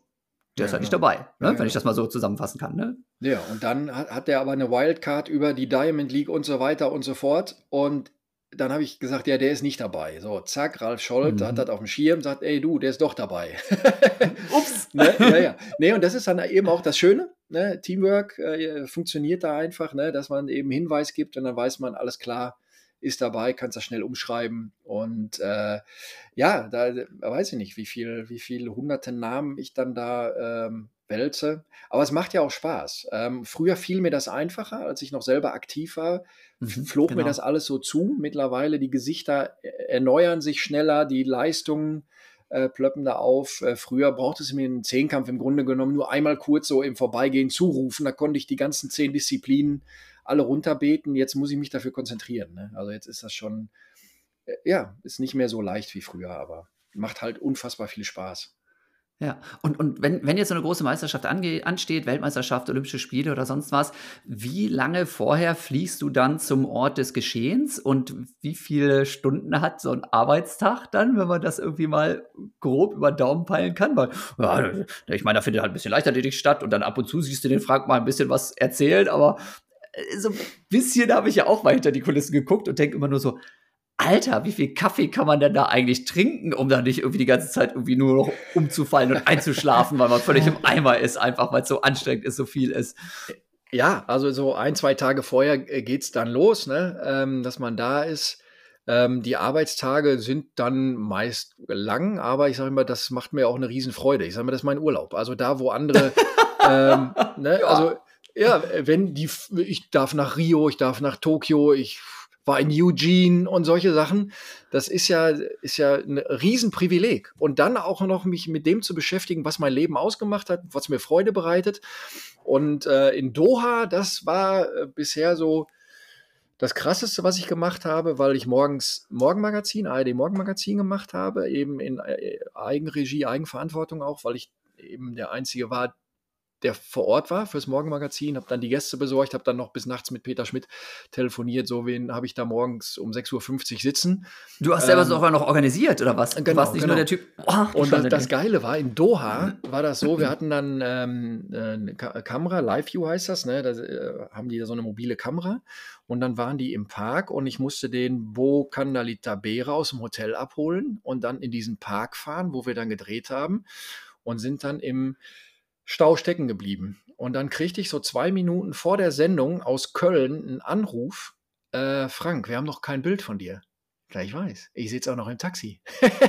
der ist halt nicht dabei, ne? Wenn ich das mal so zusammenfassen kann. Ne? Ja, und dann hat er aber eine Wildcard über die Diamond League und so weiter und so fort. Und dann habe ich gesagt, ja, der ist nicht dabei. So, zack, Ralf Scholz hat das auf dem Schirm, sagt, ey, du, der ist doch dabei. Ups. Ne? Ja. Nee, und das ist dann eben auch das Schöne. Ne? Teamwork funktioniert da einfach, ne? Dass man eben Hinweis gibt und dann weiß man, alles klar, ist dabei, kannst das schnell umschreiben. Und da weiß ich nicht, wie viel hunderte Namen ich dann da wälze. Aber es macht ja auch Spaß. Früher fiel mir das einfacher, als ich noch selber aktiv war. Flog mir das alles so zu. Mittlerweile die Gesichter erneuern sich schneller, die Leistungen plöppen da auf. Früher brauchte es mir einen Zehnkampf im Grunde genommen nur einmal kurz so im Vorbeigehen zurufen. Da konnte ich die ganzen 10 Disziplinen alle runterbeten. Jetzt muss ich mich dafür konzentrieren. Ne? Also jetzt ist das schon, ist nicht mehr so leicht wie früher, aber macht halt unfassbar viel Spaß. Ja, und wenn jetzt so eine große Meisterschaft ansteht, Weltmeisterschaft, Olympische Spiele oder sonst was, wie lange vorher fliegst du dann zum Ort des Geschehens und wie viele Stunden hat so ein Arbeitstag dann, wenn man das irgendwie mal grob über den Daumen peilen kann? Weil, ja, ich meine, da findet halt ein bisschen Leichtathletik statt und dann ab und zu siehst du den Frank mal ein bisschen was erzählen, aber so ein bisschen habe ich ja auch mal hinter die Kulissen geguckt und denke immer nur so, Alter, wie viel Kaffee kann man denn da eigentlich trinken, um da nicht irgendwie die ganze Zeit irgendwie nur noch umzufallen und einzuschlafen, weil man völlig im Eimer ist, einfach weil es so anstrengend ist, so viel ist. Ja, also so 1-2 Tage vorher geht's dann los, ne? Dass man da ist. Die Arbeitstage sind dann meist lang, aber ich sage immer, das macht mir auch eine Riesenfreude. Ich sage immer, das ist mein Urlaub. Also da, wo andere, ne? Ja. Also ja, ich darf nach Rio, ich darf nach Tokio, ich war in Eugene und solche Sachen. Das ist ja ein Riesenprivileg. Und dann auch noch mich mit dem zu beschäftigen, was mein Leben ausgemacht hat, was mir Freude bereitet. Und in Doha, das war bisher so das Krasseste, was ich gemacht habe, weil ich morgens Morgenmagazin, ARD Morgenmagazin gemacht habe, eben in Eigenregie, Eigenverantwortung auch, weil ich eben der Einzige war, der vor Ort war fürs Morgenmagazin, habe dann die Gäste besorgt, habe dann noch bis nachts mit Peter Schmidt telefoniert, so wen habe ich da morgens um 6:50 Uhr sitzen. Du hast selber sogar noch organisiert, oder was? Genau, Du warst nicht nur der Typ. Oh, und das Geile war, in Doha war das so, wir hatten dann eine Kamera, Live-View heißt das, ne? Da haben die da so eine mobile Kamera und dann waren die im Park und ich musste den Bo Kandalitabera aus dem Hotel abholen und dann in diesen Park fahren, wo wir dann gedreht haben und sind dann im Stau stecken geblieben. Und dann kriegte ich so 2 Minuten vor der Sendung aus Köln einen Anruf. Frank, wir haben noch kein Bild von dir. Ja, ich weiß. Ich sitze auch noch im Taxi.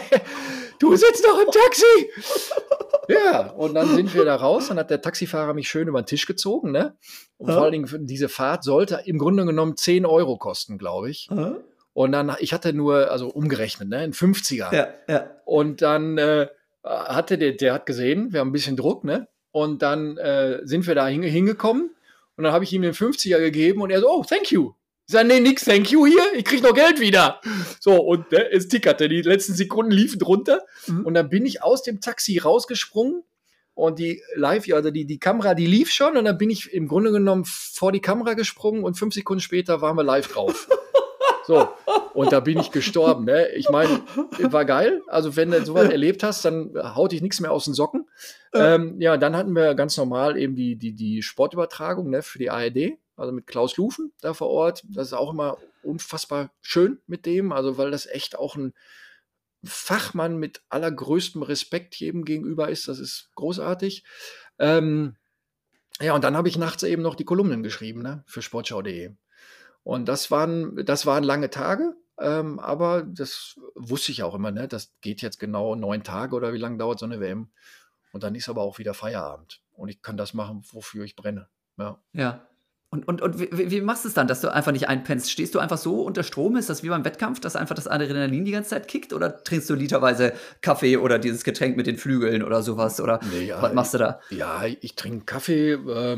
Du sitzt noch im Taxi! Ja, und dann sind wir da raus. Dann hat der Taxifahrer mich schön über den Tisch gezogen. Ne? Und vor allen Dingen, diese Fahrt sollte im Grunde genommen 10 Euro kosten, glaube ich. Und dann, ich hatte nur, also umgerechnet, ne, ein 50er. Ja. Und dann hatte der hat gesehen, wir haben ein bisschen Druck, ne? Und dann sind wir da hingekommen und dann habe ich ihm den 50er gegeben und er so, oh, thank you. Ich sage, nee, nix, thank you hier, ich krieg noch Geld wieder. So, und es tickerte, die letzten Sekunden liefen drunter und dann bin ich aus dem Taxi rausgesprungen und die Kamera, die lief schon und dann bin ich im Grunde genommen vor die Kamera gesprungen und 5 Sekunden später waren wir live drauf. So, und da bin ich gestorben. Ne? Ich meine, war geil. Also wenn du sowas erlebt hast, dann haut dich nichts mehr aus den Socken. Dann hatten wir ganz normal eben die Sportübertragung, ne, für die ARD, also mit Klaus Lufen da vor Ort. Das ist auch immer unfassbar schön mit dem, also weil das echt auch ein Fachmann mit allergrößtem Respekt jedem gegenüber ist. Das ist großartig. Und dann habe ich nachts eben noch die Kolumnen geschrieben, ne, für sportschau.de. Und das waren lange Tage, aber das wusste ich auch immer, ne? Das geht jetzt genau 9 Tage oder wie lange dauert so eine WM. Und dann ist aber auch wieder Feierabend. Und ich kann das machen, wofür ich brenne. Ja. Und wie machst du es dann, dass du einfach nicht einpennst? Stehst du einfach so unter Strom? Ist das wie beim Wettkampf, dass einfach das Adrenalin die ganze Zeit kickt? Oder trinkst du literweise Kaffee oder dieses Getränk mit den Flügeln oder sowas? Oder was machst du da? Ja, ich trinke Kaffee.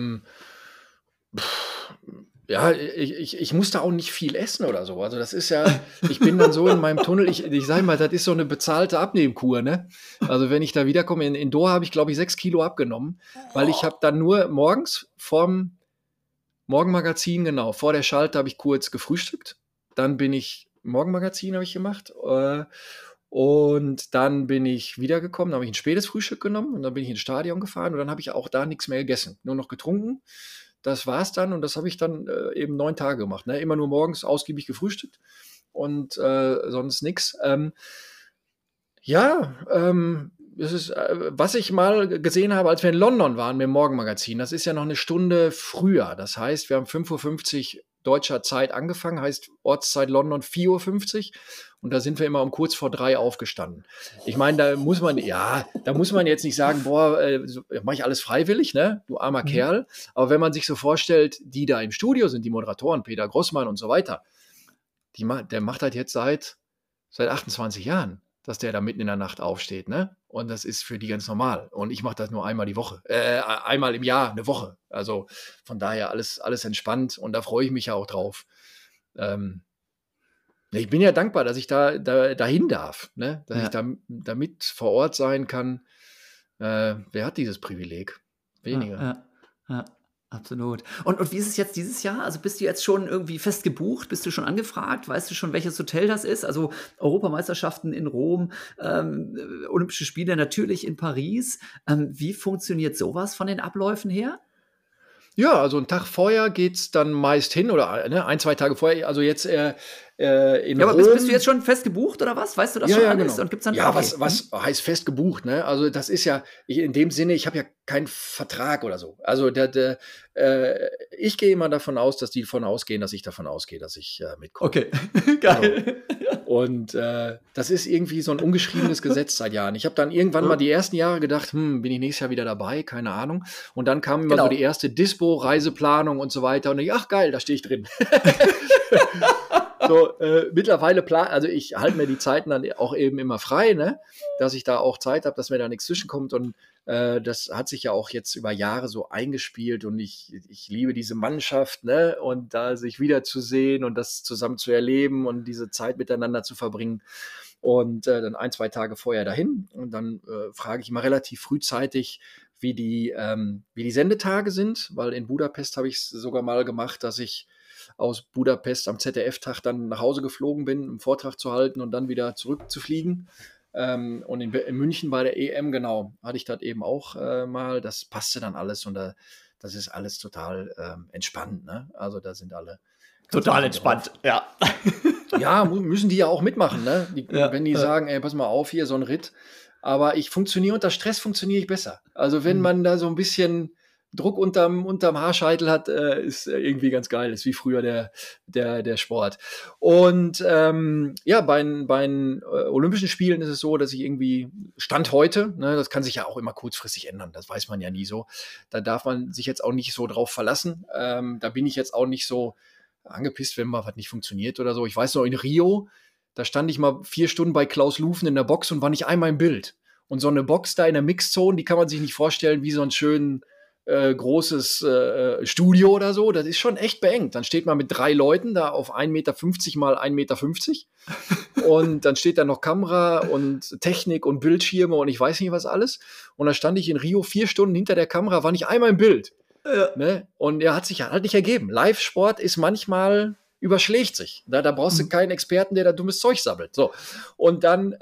Ja, ich muss da auch nicht viel essen oder so. Also das ist ja, ich bin dann so in meinem Tunnel, ich sage mal, das ist so eine bezahlte Abnehmkur, ne? Also wenn ich da wiederkomme, in Doha habe ich, glaube ich, 6 Kilo abgenommen, weil ich habe dann nur morgens vorm Morgenmagazin, genau, vor der Schalte habe ich kurz gefrühstückt. Dann bin ich, Morgenmagazin habe ich gemacht Und dann bin ich wiedergekommen, dann habe ich ein spätes Frühstück genommen und dann bin ich ins Stadion gefahren und dann habe ich auch da nichts mehr gegessen, nur noch getrunken. Das war's dann und das habe ich dann eben 9 Tage gemacht. Ne? Immer nur morgens ausgiebig gefrühstückt und sonst nichts. Das ist, was ich mal gesehen habe, als wir in London waren mit dem Morgenmagazin, das ist ja noch eine Stunde früher. Das heißt, wir haben 5:50 Uhr deutscher Zeit angefangen, heißt Ortszeit London 4:50 Uhr. Und da sind wir immer um kurz vor 3 aufgestanden. Ich meine, da muss man jetzt nicht sagen, boah, mache ich alles freiwillig, ne? Du armer Kerl. Aber wenn man sich so vorstellt, die da im Studio sind, die Moderatoren, Peter Grossmann und so weiter, der macht halt jetzt seit 28 Jahren, dass der da mitten in der Nacht aufsteht, ne? Und das ist für die ganz normal. Und ich mache das nur einmal die Woche, einmal im Jahr, eine Woche. Also von daher alles entspannt und da freue ich mich ja auch drauf. Ich bin ja dankbar, dass ich dahin darf, ne? Dass ich da mit vor Ort sein kann. Wer hat dieses Privileg? Wenige. Ja, absolut. Und wie ist es jetzt dieses Jahr? Also bist du jetzt schon irgendwie fest gebucht? Bist du schon angefragt? Weißt du schon, welches Hotel das ist? Also Europameisterschaften in Rom, Olympische Spiele natürlich in Paris. Wie funktioniert sowas von den Abläufen her? Ja, also einen Tag vorher geht es dann meist hin oder ne, 1-2 Tage vorher. Also jetzt in Ja, aber Rom. bist du jetzt schon fest gebucht oder was? Weißt du das schon alles? Genau. Und gibt's dann Ja, okay. was heißt fest gebucht? Ne? Also das ist ja, in dem Sinne, ich habe ja keinen Vertrag oder so. Also ich gehe immer davon aus, dass die davon ausgehen, dass ich davon ausgehe, dass ich mitkomme. Okay, geil. Und das ist irgendwie so ein ungeschriebenes Gesetz seit Jahren. Ich habe dann irgendwann mal die ersten Jahre gedacht, bin ich nächstes Jahr wieder dabei? Keine Ahnung. Und dann kam immer so die erste Dispo, Reiseplanung und so weiter. Und ich, ach geil, da stehe ich drin. So, mittlerweile also ich halte mir die Zeiten dann auch eben immer frei, ne? Dass ich da auch Zeit habe, dass mir da nichts zwischenkommt und das hat sich ja auch jetzt über Jahre so eingespielt und ich liebe diese Mannschaft, ne? Und da sich wiederzusehen und das zusammen zu erleben und diese Zeit miteinander zu verbringen und dann 1-2 Tage vorher dahin und dann frage ich mal relativ frühzeitig, wie die Sendetage sind, weil in Budapest habe ich es sogar mal gemacht, dass ich aus Budapest am ZDF-Tag dann nach Hause geflogen bin, um einen Vortrag zu halten und dann wieder zurückzufliegen. Und in München bei der EM, genau, hatte ich das eben auch mal. Das passte dann alles und das ist alles total entspannt. Ne? Also da sind alle total entspannt, ja. Ja, müssen die ja auch mitmachen. Ne? Wenn die sagen, ey, pass mal auf, hier so ein Ritt. Aber unter Stress funktioniere ich besser. Also wenn man da so ein bisschen Druck unterm Haarscheitel hat, ist irgendwie ganz geil. Ist wie früher der Sport. Und bei den Olympischen Spielen ist es so, dass ich irgendwie Stand heute, ne, das kann sich ja auch immer kurzfristig ändern, das weiß man ja nie so. Da darf man sich jetzt auch nicht so drauf verlassen. Da bin ich jetzt auch nicht so angepisst, wenn mal was nicht funktioniert oder so. Ich weiß noch, in Rio, da stand ich mal 4 Stunden bei Klaus Lufen in der Box und war nicht einmal im Bild. Und so eine Box da in der Mixzone, die kann man sich nicht vorstellen wie so einen schönen großes Studio oder so, das ist schon echt beengt. Dann steht man mit 3 Leuten da auf 1,50 Meter mal 1,50 Meter und dann steht da noch Kamera und Technik und Bildschirme und ich weiß nicht was alles. Und da stand ich in Rio 4 Stunden hinter der Kamera, war nicht einmal im Bild. Ja. Ne? Und er hat sich halt nicht ergeben. Live-Sport ist manchmal überschlägt sich. Da brauchst du keinen Experten, der da dummes Zeug sammelt. So. Und dann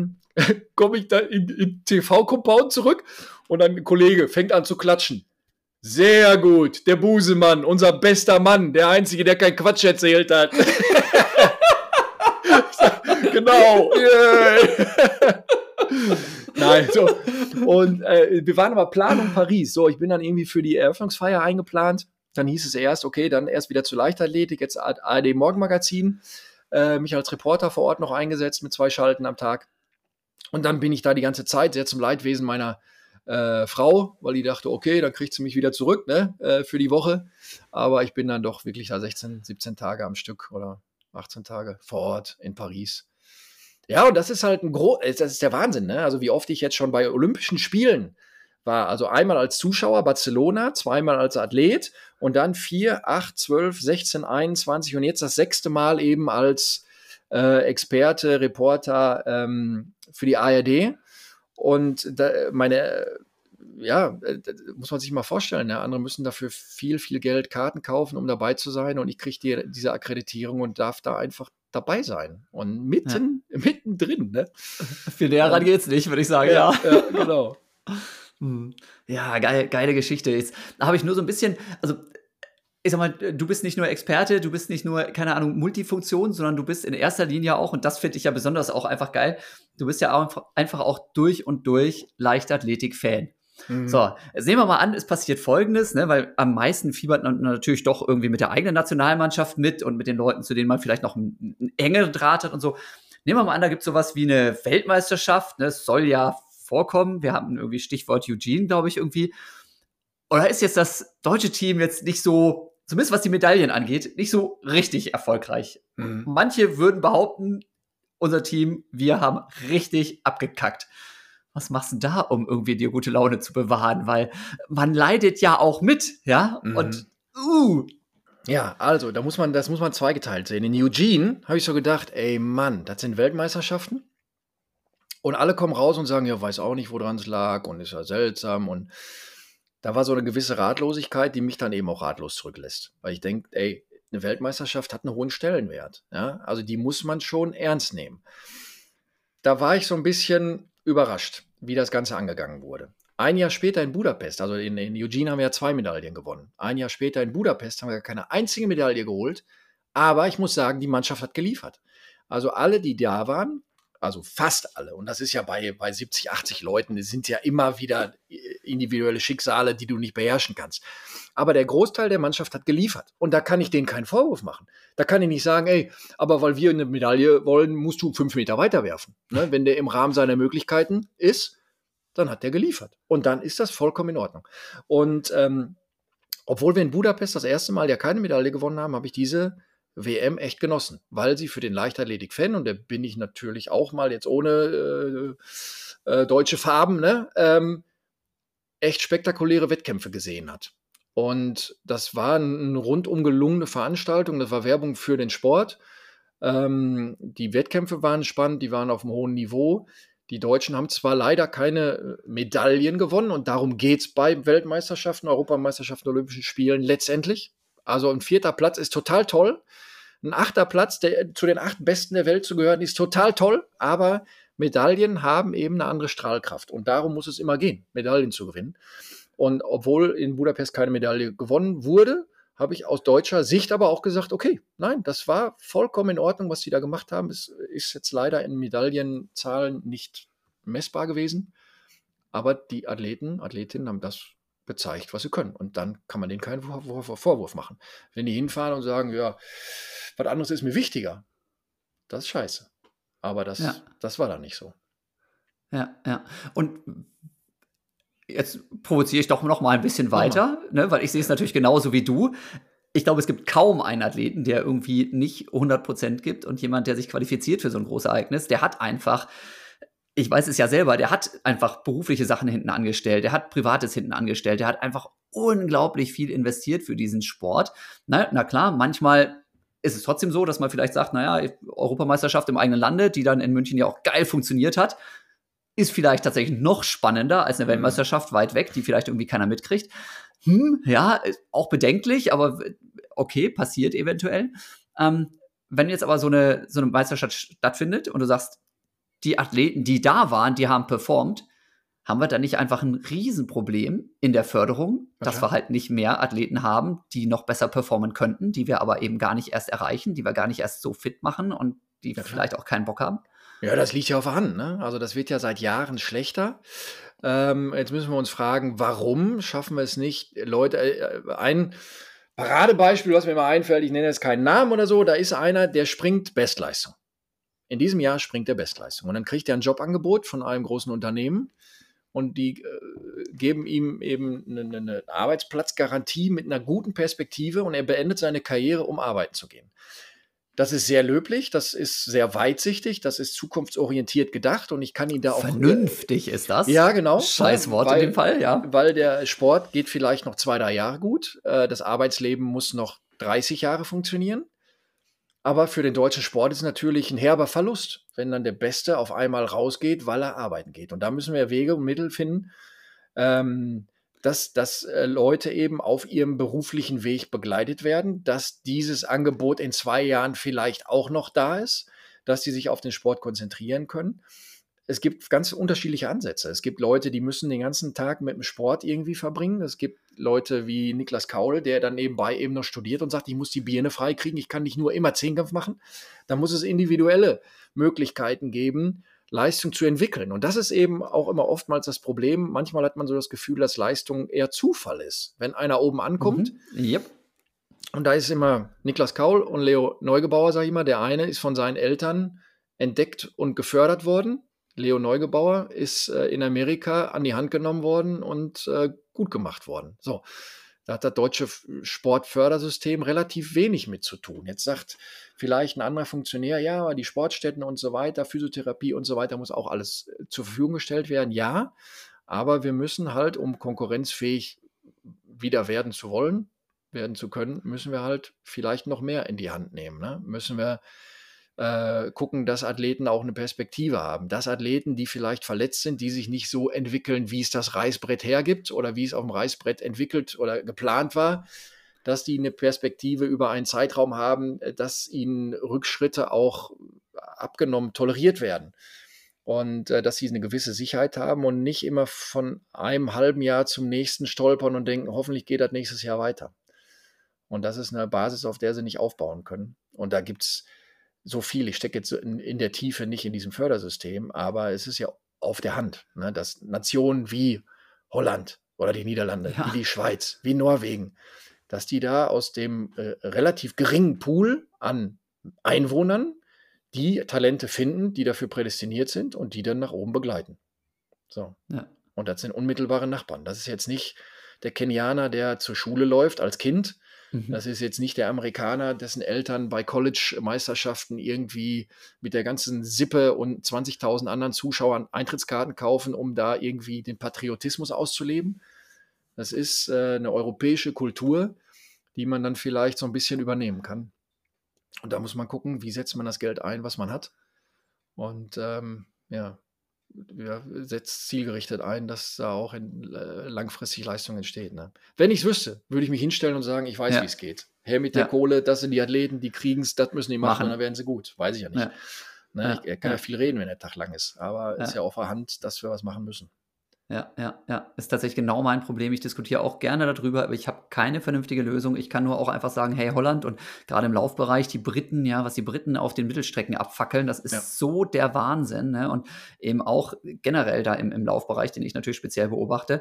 komme ich da in TV-Compound zurück und dann ein Kollege fängt an zu klatschen. Sehr gut, der Busemann, unser bester Mann, der Einzige, der keinen Quatsch erzählt hat. Genau. Nein, so. Und wir waren aber Planung Paris. So, ich bin dann irgendwie für die Eröffnungsfeier eingeplant. Dann hieß es erst, okay, dann erst wieder zur Leichtathletik, jetzt ARD Morgenmagazin. Mich als Reporter vor Ort noch eingesetzt mit 2 Schalten am Tag. Und dann bin ich da die ganze Zeit, sehr zum Leidwesen meiner Frau, weil die dachte, okay, dann kriegt sie mich wieder zurück, ne, für die Woche. Aber ich bin dann doch wirklich da 16, 17 Tage am Stück oder 18 Tage vor Ort in Paris. Ja, und das ist halt das ist der Wahnsinn, ne? Also wie oft ich jetzt schon bei Olympischen Spielen war. Also einmal als Zuschauer Barcelona, 2-mal als Athlet und dann 4, 8, 12, 16, 21 und jetzt das 6. Mal eben als Experte, Reporter für die ARD. Und meine muss man sich mal vorstellen. Ne? Andere müssen dafür viel, viel Geld Karten kaufen, um dabei zu sein. Und ich kriege diese Akkreditierung und darf da einfach dabei sein. Und mittendrin. Ne? Viel näher ran geht's nicht, würde ich sagen, ja. Ja, genau. Ja, geile Geschichte. Jetzt habe ich nur so ein bisschen, also ich sag mal, du bist nicht nur Experte, du bist nicht nur, keine Ahnung, Multifunktion, sondern du bist in erster Linie auch, und das finde ich ja besonders auch einfach geil, du bist ja auch einfach auch durch und durch Leichtathletik-Fan. So, jetzt nehmen wir mal an, es passiert Folgendes, ne, weil am meisten fiebert man natürlich doch irgendwie mit der eigenen Nationalmannschaft mit und mit den Leuten, zu denen man vielleicht noch einen engeren Draht hat und so. Nehmen wir mal an, da gibt es sowas wie eine Weltmeisterschaft, ne, es soll ja vorkommen, wir haben irgendwie Stichwort Eugene, glaube ich, irgendwie. Oder ist jetzt das deutsche Team jetzt nicht so, zumindest was die Medaillen angeht, nicht so richtig erfolgreich? Manche würden behaupten, unser Team, wir haben richtig abgekackt. Was machst du da, um irgendwie dir gute Laune zu bewahren? Weil man leidet ja auch mit, ja? Und Ja, also, das muss man zweigeteilt sehen. In Eugene habe ich so gedacht, ey Mann, das sind Weltmeisterschaften. Und alle kommen raus und sagen, ja, weiß auch nicht, woran es lag und ist ja seltsam. Und da war so eine gewisse Ratlosigkeit, die mich dann eben auch ratlos zurücklässt. Weil ich denke, ey, eine Weltmeisterschaft hat einen hohen Stellenwert. Ja? Also die muss man schon ernst nehmen. Da war ich so ein bisschen überrascht, wie das Ganze angegangen wurde. Ein Jahr später in Budapest, also in Eugene haben wir ja 2 Medaillen gewonnen. Ein Jahr später in Budapest haben wir keine einzige Medaille geholt. Aber ich muss sagen, die Mannschaft hat geliefert. Also alle, die da waren, also fast alle, und das ist ja bei 70, 80 Leuten, das sind ja immer wieder individuelle Schicksale, die du nicht beherrschen kannst. Aber der Großteil der Mannschaft hat geliefert. Und da kann ich denen keinen Vorwurf machen. Da kann ich nicht sagen, ey, aber weil wir eine Medaille wollen, musst du 5 Meter weiter werfen. Ne? Wenn der im Rahmen seiner Möglichkeiten ist, dann hat der geliefert. Und dann ist das vollkommen in Ordnung. Und obwohl wir in Budapest das erste Mal ja keine Medaille gewonnen haben, habe ich diese WM echt genossen, weil sie für den Leichtathletik-Fan, und da bin ich natürlich auch mal jetzt ohne deutsche Farben, ne, echt spektakuläre Wettkämpfe gesehen hat. Und das war eine rundum gelungene Veranstaltung, das war Werbung für den Sport. Die Wettkämpfe waren spannend, die waren auf einem hohen Niveau. Die Deutschen haben zwar leider keine Medaillen gewonnen, und darum geht es bei Weltmeisterschaften, Europameisterschaften, Olympischen Spielen letztendlich. Also ein 4. Platz ist total toll. Ein 8. Platz, zu den 8 Besten der Welt zu gehören, ist total toll. Aber Medaillen haben eben eine andere Strahlkraft. Und darum muss es immer gehen, Medaillen zu gewinnen. Und obwohl in Budapest keine Medaille gewonnen wurde, habe ich aus deutscher Sicht aber auch gesagt, okay, nein, das war vollkommen in Ordnung, was die da gemacht haben. Es ist jetzt leider in Medaillenzahlen nicht messbar gewesen. Aber die Athletinnen haben das gezeigt, was sie können. Und dann kann man denen keinen Vorwurf machen. Wenn die hinfahren und sagen, ja, was anderes ist mir wichtiger, das ist scheiße. Aber das war dann nicht so. Ja. Und jetzt provoziere ich doch noch mal ein bisschen weiter, ne, weil ich sehe es natürlich genauso wie du. Ich glaube, es gibt kaum einen Athleten, der irgendwie nicht 100% gibt, und jemand, der sich qualifiziert für so ein großes Ereignis, der hat einfach, ich weiß es ja selber, der hat einfach berufliche Sachen hinten angestellt, der hat Privates hinten angestellt, der hat einfach unglaublich viel investiert für diesen Sport. Na klar, manchmal ist es trotzdem so, dass man vielleicht sagt, naja, Europameisterschaft im eigenen Lande, die dann in München ja auch geil funktioniert hat, ist vielleicht tatsächlich noch spannender als eine Weltmeisterschaft weit weg, die vielleicht irgendwie keiner mitkriegt. Ja, auch bedenklich, aber okay, passiert eventuell. Wenn jetzt aber so eine Meisterschaft stattfindet und du sagst, die Athleten, die da waren, die haben performt, haben wir da nicht einfach ein Riesenproblem in der Förderung, dass wir halt nicht mehr Athleten haben, die noch besser performen könnten, die wir aber eben gar nicht erst erreichen, die wir gar nicht erst so fit machen und die vielleicht auch keinen Bock haben? Ja, das liegt ja auf der Hand, ne? Also das wird ja seit Jahren schlechter. Jetzt müssen wir uns fragen, warum schaffen wir es nicht, Leute, ein Paradebeispiel, was mir mal einfällt, ich nenne jetzt keinen Namen oder so, da ist einer, der springt Bestleistung. In diesem Jahr springt er Bestleistung. Und dann kriegt er ein Jobangebot von einem großen Unternehmen, und die geben ihm eben eine Arbeitsplatzgarantie mit einer guten Perspektive, und er beendet seine Karriere, um arbeiten zu gehen. Das ist sehr löblich, das ist sehr weitsichtig, das ist zukunftsorientiert gedacht, und ich kann ihn da auch... Vernünftig ist das. Ja, genau. Scheiß Wort in dem Fall, ja. Weil der Sport geht vielleicht noch 2, 3 Jahre gut. Das Arbeitsleben muss noch 30 Jahre funktionieren. Aber für den deutschen Sport ist es natürlich ein herber Verlust, wenn dann der Beste auf einmal rausgeht, weil er arbeiten geht. Und da müssen wir Wege und Mittel finden, dass Leute eben auf ihrem beruflichen Weg begleitet werden, dass dieses Angebot in 2 Jahren vielleicht auch noch da ist, dass sie sich auf den Sport konzentrieren können. Es gibt ganz unterschiedliche Ansätze. Es gibt Leute, die müssen den ganzen Tag mit dem Sport irgendwie verbringen. Es gibt Leute wie Niklas Kaul, der dann nebenbei eben noch studiert und sagt, ich muss die Birne freikriegen, ich kann nicht nur immer Zehnkampf machen. Da muss es individuelle Möglichkeiten geben, Leistung zu entwickeln. Und das ist eben auch immer oftmals das Problem. Manchmal hat man so das Gefühl, dass Leistung eher Zufall ist. Wenn einer oben ankommt, Yep. und da ist immer Niklas Kaul und Leo Neugebauer, sage ich mal. Der eine ist von seinen Eltern entdeckt und gefördert worden. Leo Neugebauer ist in Amerika an die Hand genommen worden und gut gemacht worden. So, da hat das deutsche Sportfördersystem relativ wenig mit zu tun. Jetzt sagt vielleicht ein anderer Funktionär, ja, aber die Sportstätten und so weiter, Physiotherapie und so weiter muss auch alles zur Verfügung gestellt werden. Ja, aber wir müssen halt, um konkurrenzfähig wieder werden zu können, müssen wir halt vielleicht noch mehr in die Hand nehmen. Ne? Müssen wir gucken, dass Athleten auch eine Perspektive haben. Dass Athleten, die vielleicht verletzt sind, die sich nicht so entwickeln, wie es das Reißbrett hergibt oder wie es auf dem Reißbrett entwickelt oder geplant war, dass die eine Perspektive über einen Zeitraum haben, dass ihnen Rückschritte auch abgenommen, toleriert werden. Und dass sie eine gewisse Sicherheit haben und nicht immer von einem halben Jahr zum nächsten stolpern und denken, hoffentlich geht das nächstes Jahr weiter. Und das ist eine Basis, auf der sie nicht aufbauen können. Und da gibt es so viel. Ich stecke jetzt in der Tiefe nicht in diesem Fördersystem, aber es ist ja auf der Hand, ne, dass Nationen wie Holland oder die Niederlande, wie die Schweiz, wie Norwegen, dass die da aus dem relativ geringen Pool an Einwohnern die Talente finden, die dafür prädestiniert sind und die dann nach oben begleiten. So. Ja. Und das sind unmittelbare Nachbarn. Das ist jetzt nicht der Kenianer, der zur Schule läuft als Kind. Das ist jetzt nicht der Amerikaner, dessen Eltern bei College-Meisterschaften irgendwie mit der ganzen Sippe und 20.000 anderen Zuschauern Eintrittskarten kaufen, um da irgendwie den Patriotismus auszuleben. Das ist eine europäische Kultur, die man dann vielleicht so ein bisschen übernehmen kann. Und da muss man gucken, wie setzt man das Geld ein, was man hat. Und setzt zielgerichtet ein, dass da auch langfristig Leistung entsteht. Ne? Wenn ich es wüsste, würde ich mich hinstellen und sagen, ich weiß, wie es geht. Her mit der Kohle, das sind die Athleten, die kriegen es, das müssen die machen und dann werden sie gut. Weiß ich ja nicht. Ja. Ne? Er kann ja viel reden, wenn der Tag lang ist, aber ist ja auf der Hand, dass wir was machen müssen. Ja, ist tatsächlich genau mein Problem. Ich diskutiere auch gerne darüber, aber ich habe keine vernünftige Lösung. Ich kann nur auch einfach sagen, hey, Holland und gerade im Laufbereich, die Briten, was die Briten auf den Mittelstrecken abfackeln, das ist so der Wahnsinn. Ne? Und eben auch generell da im Laufbereich, den ich natürlich speziell beobachte,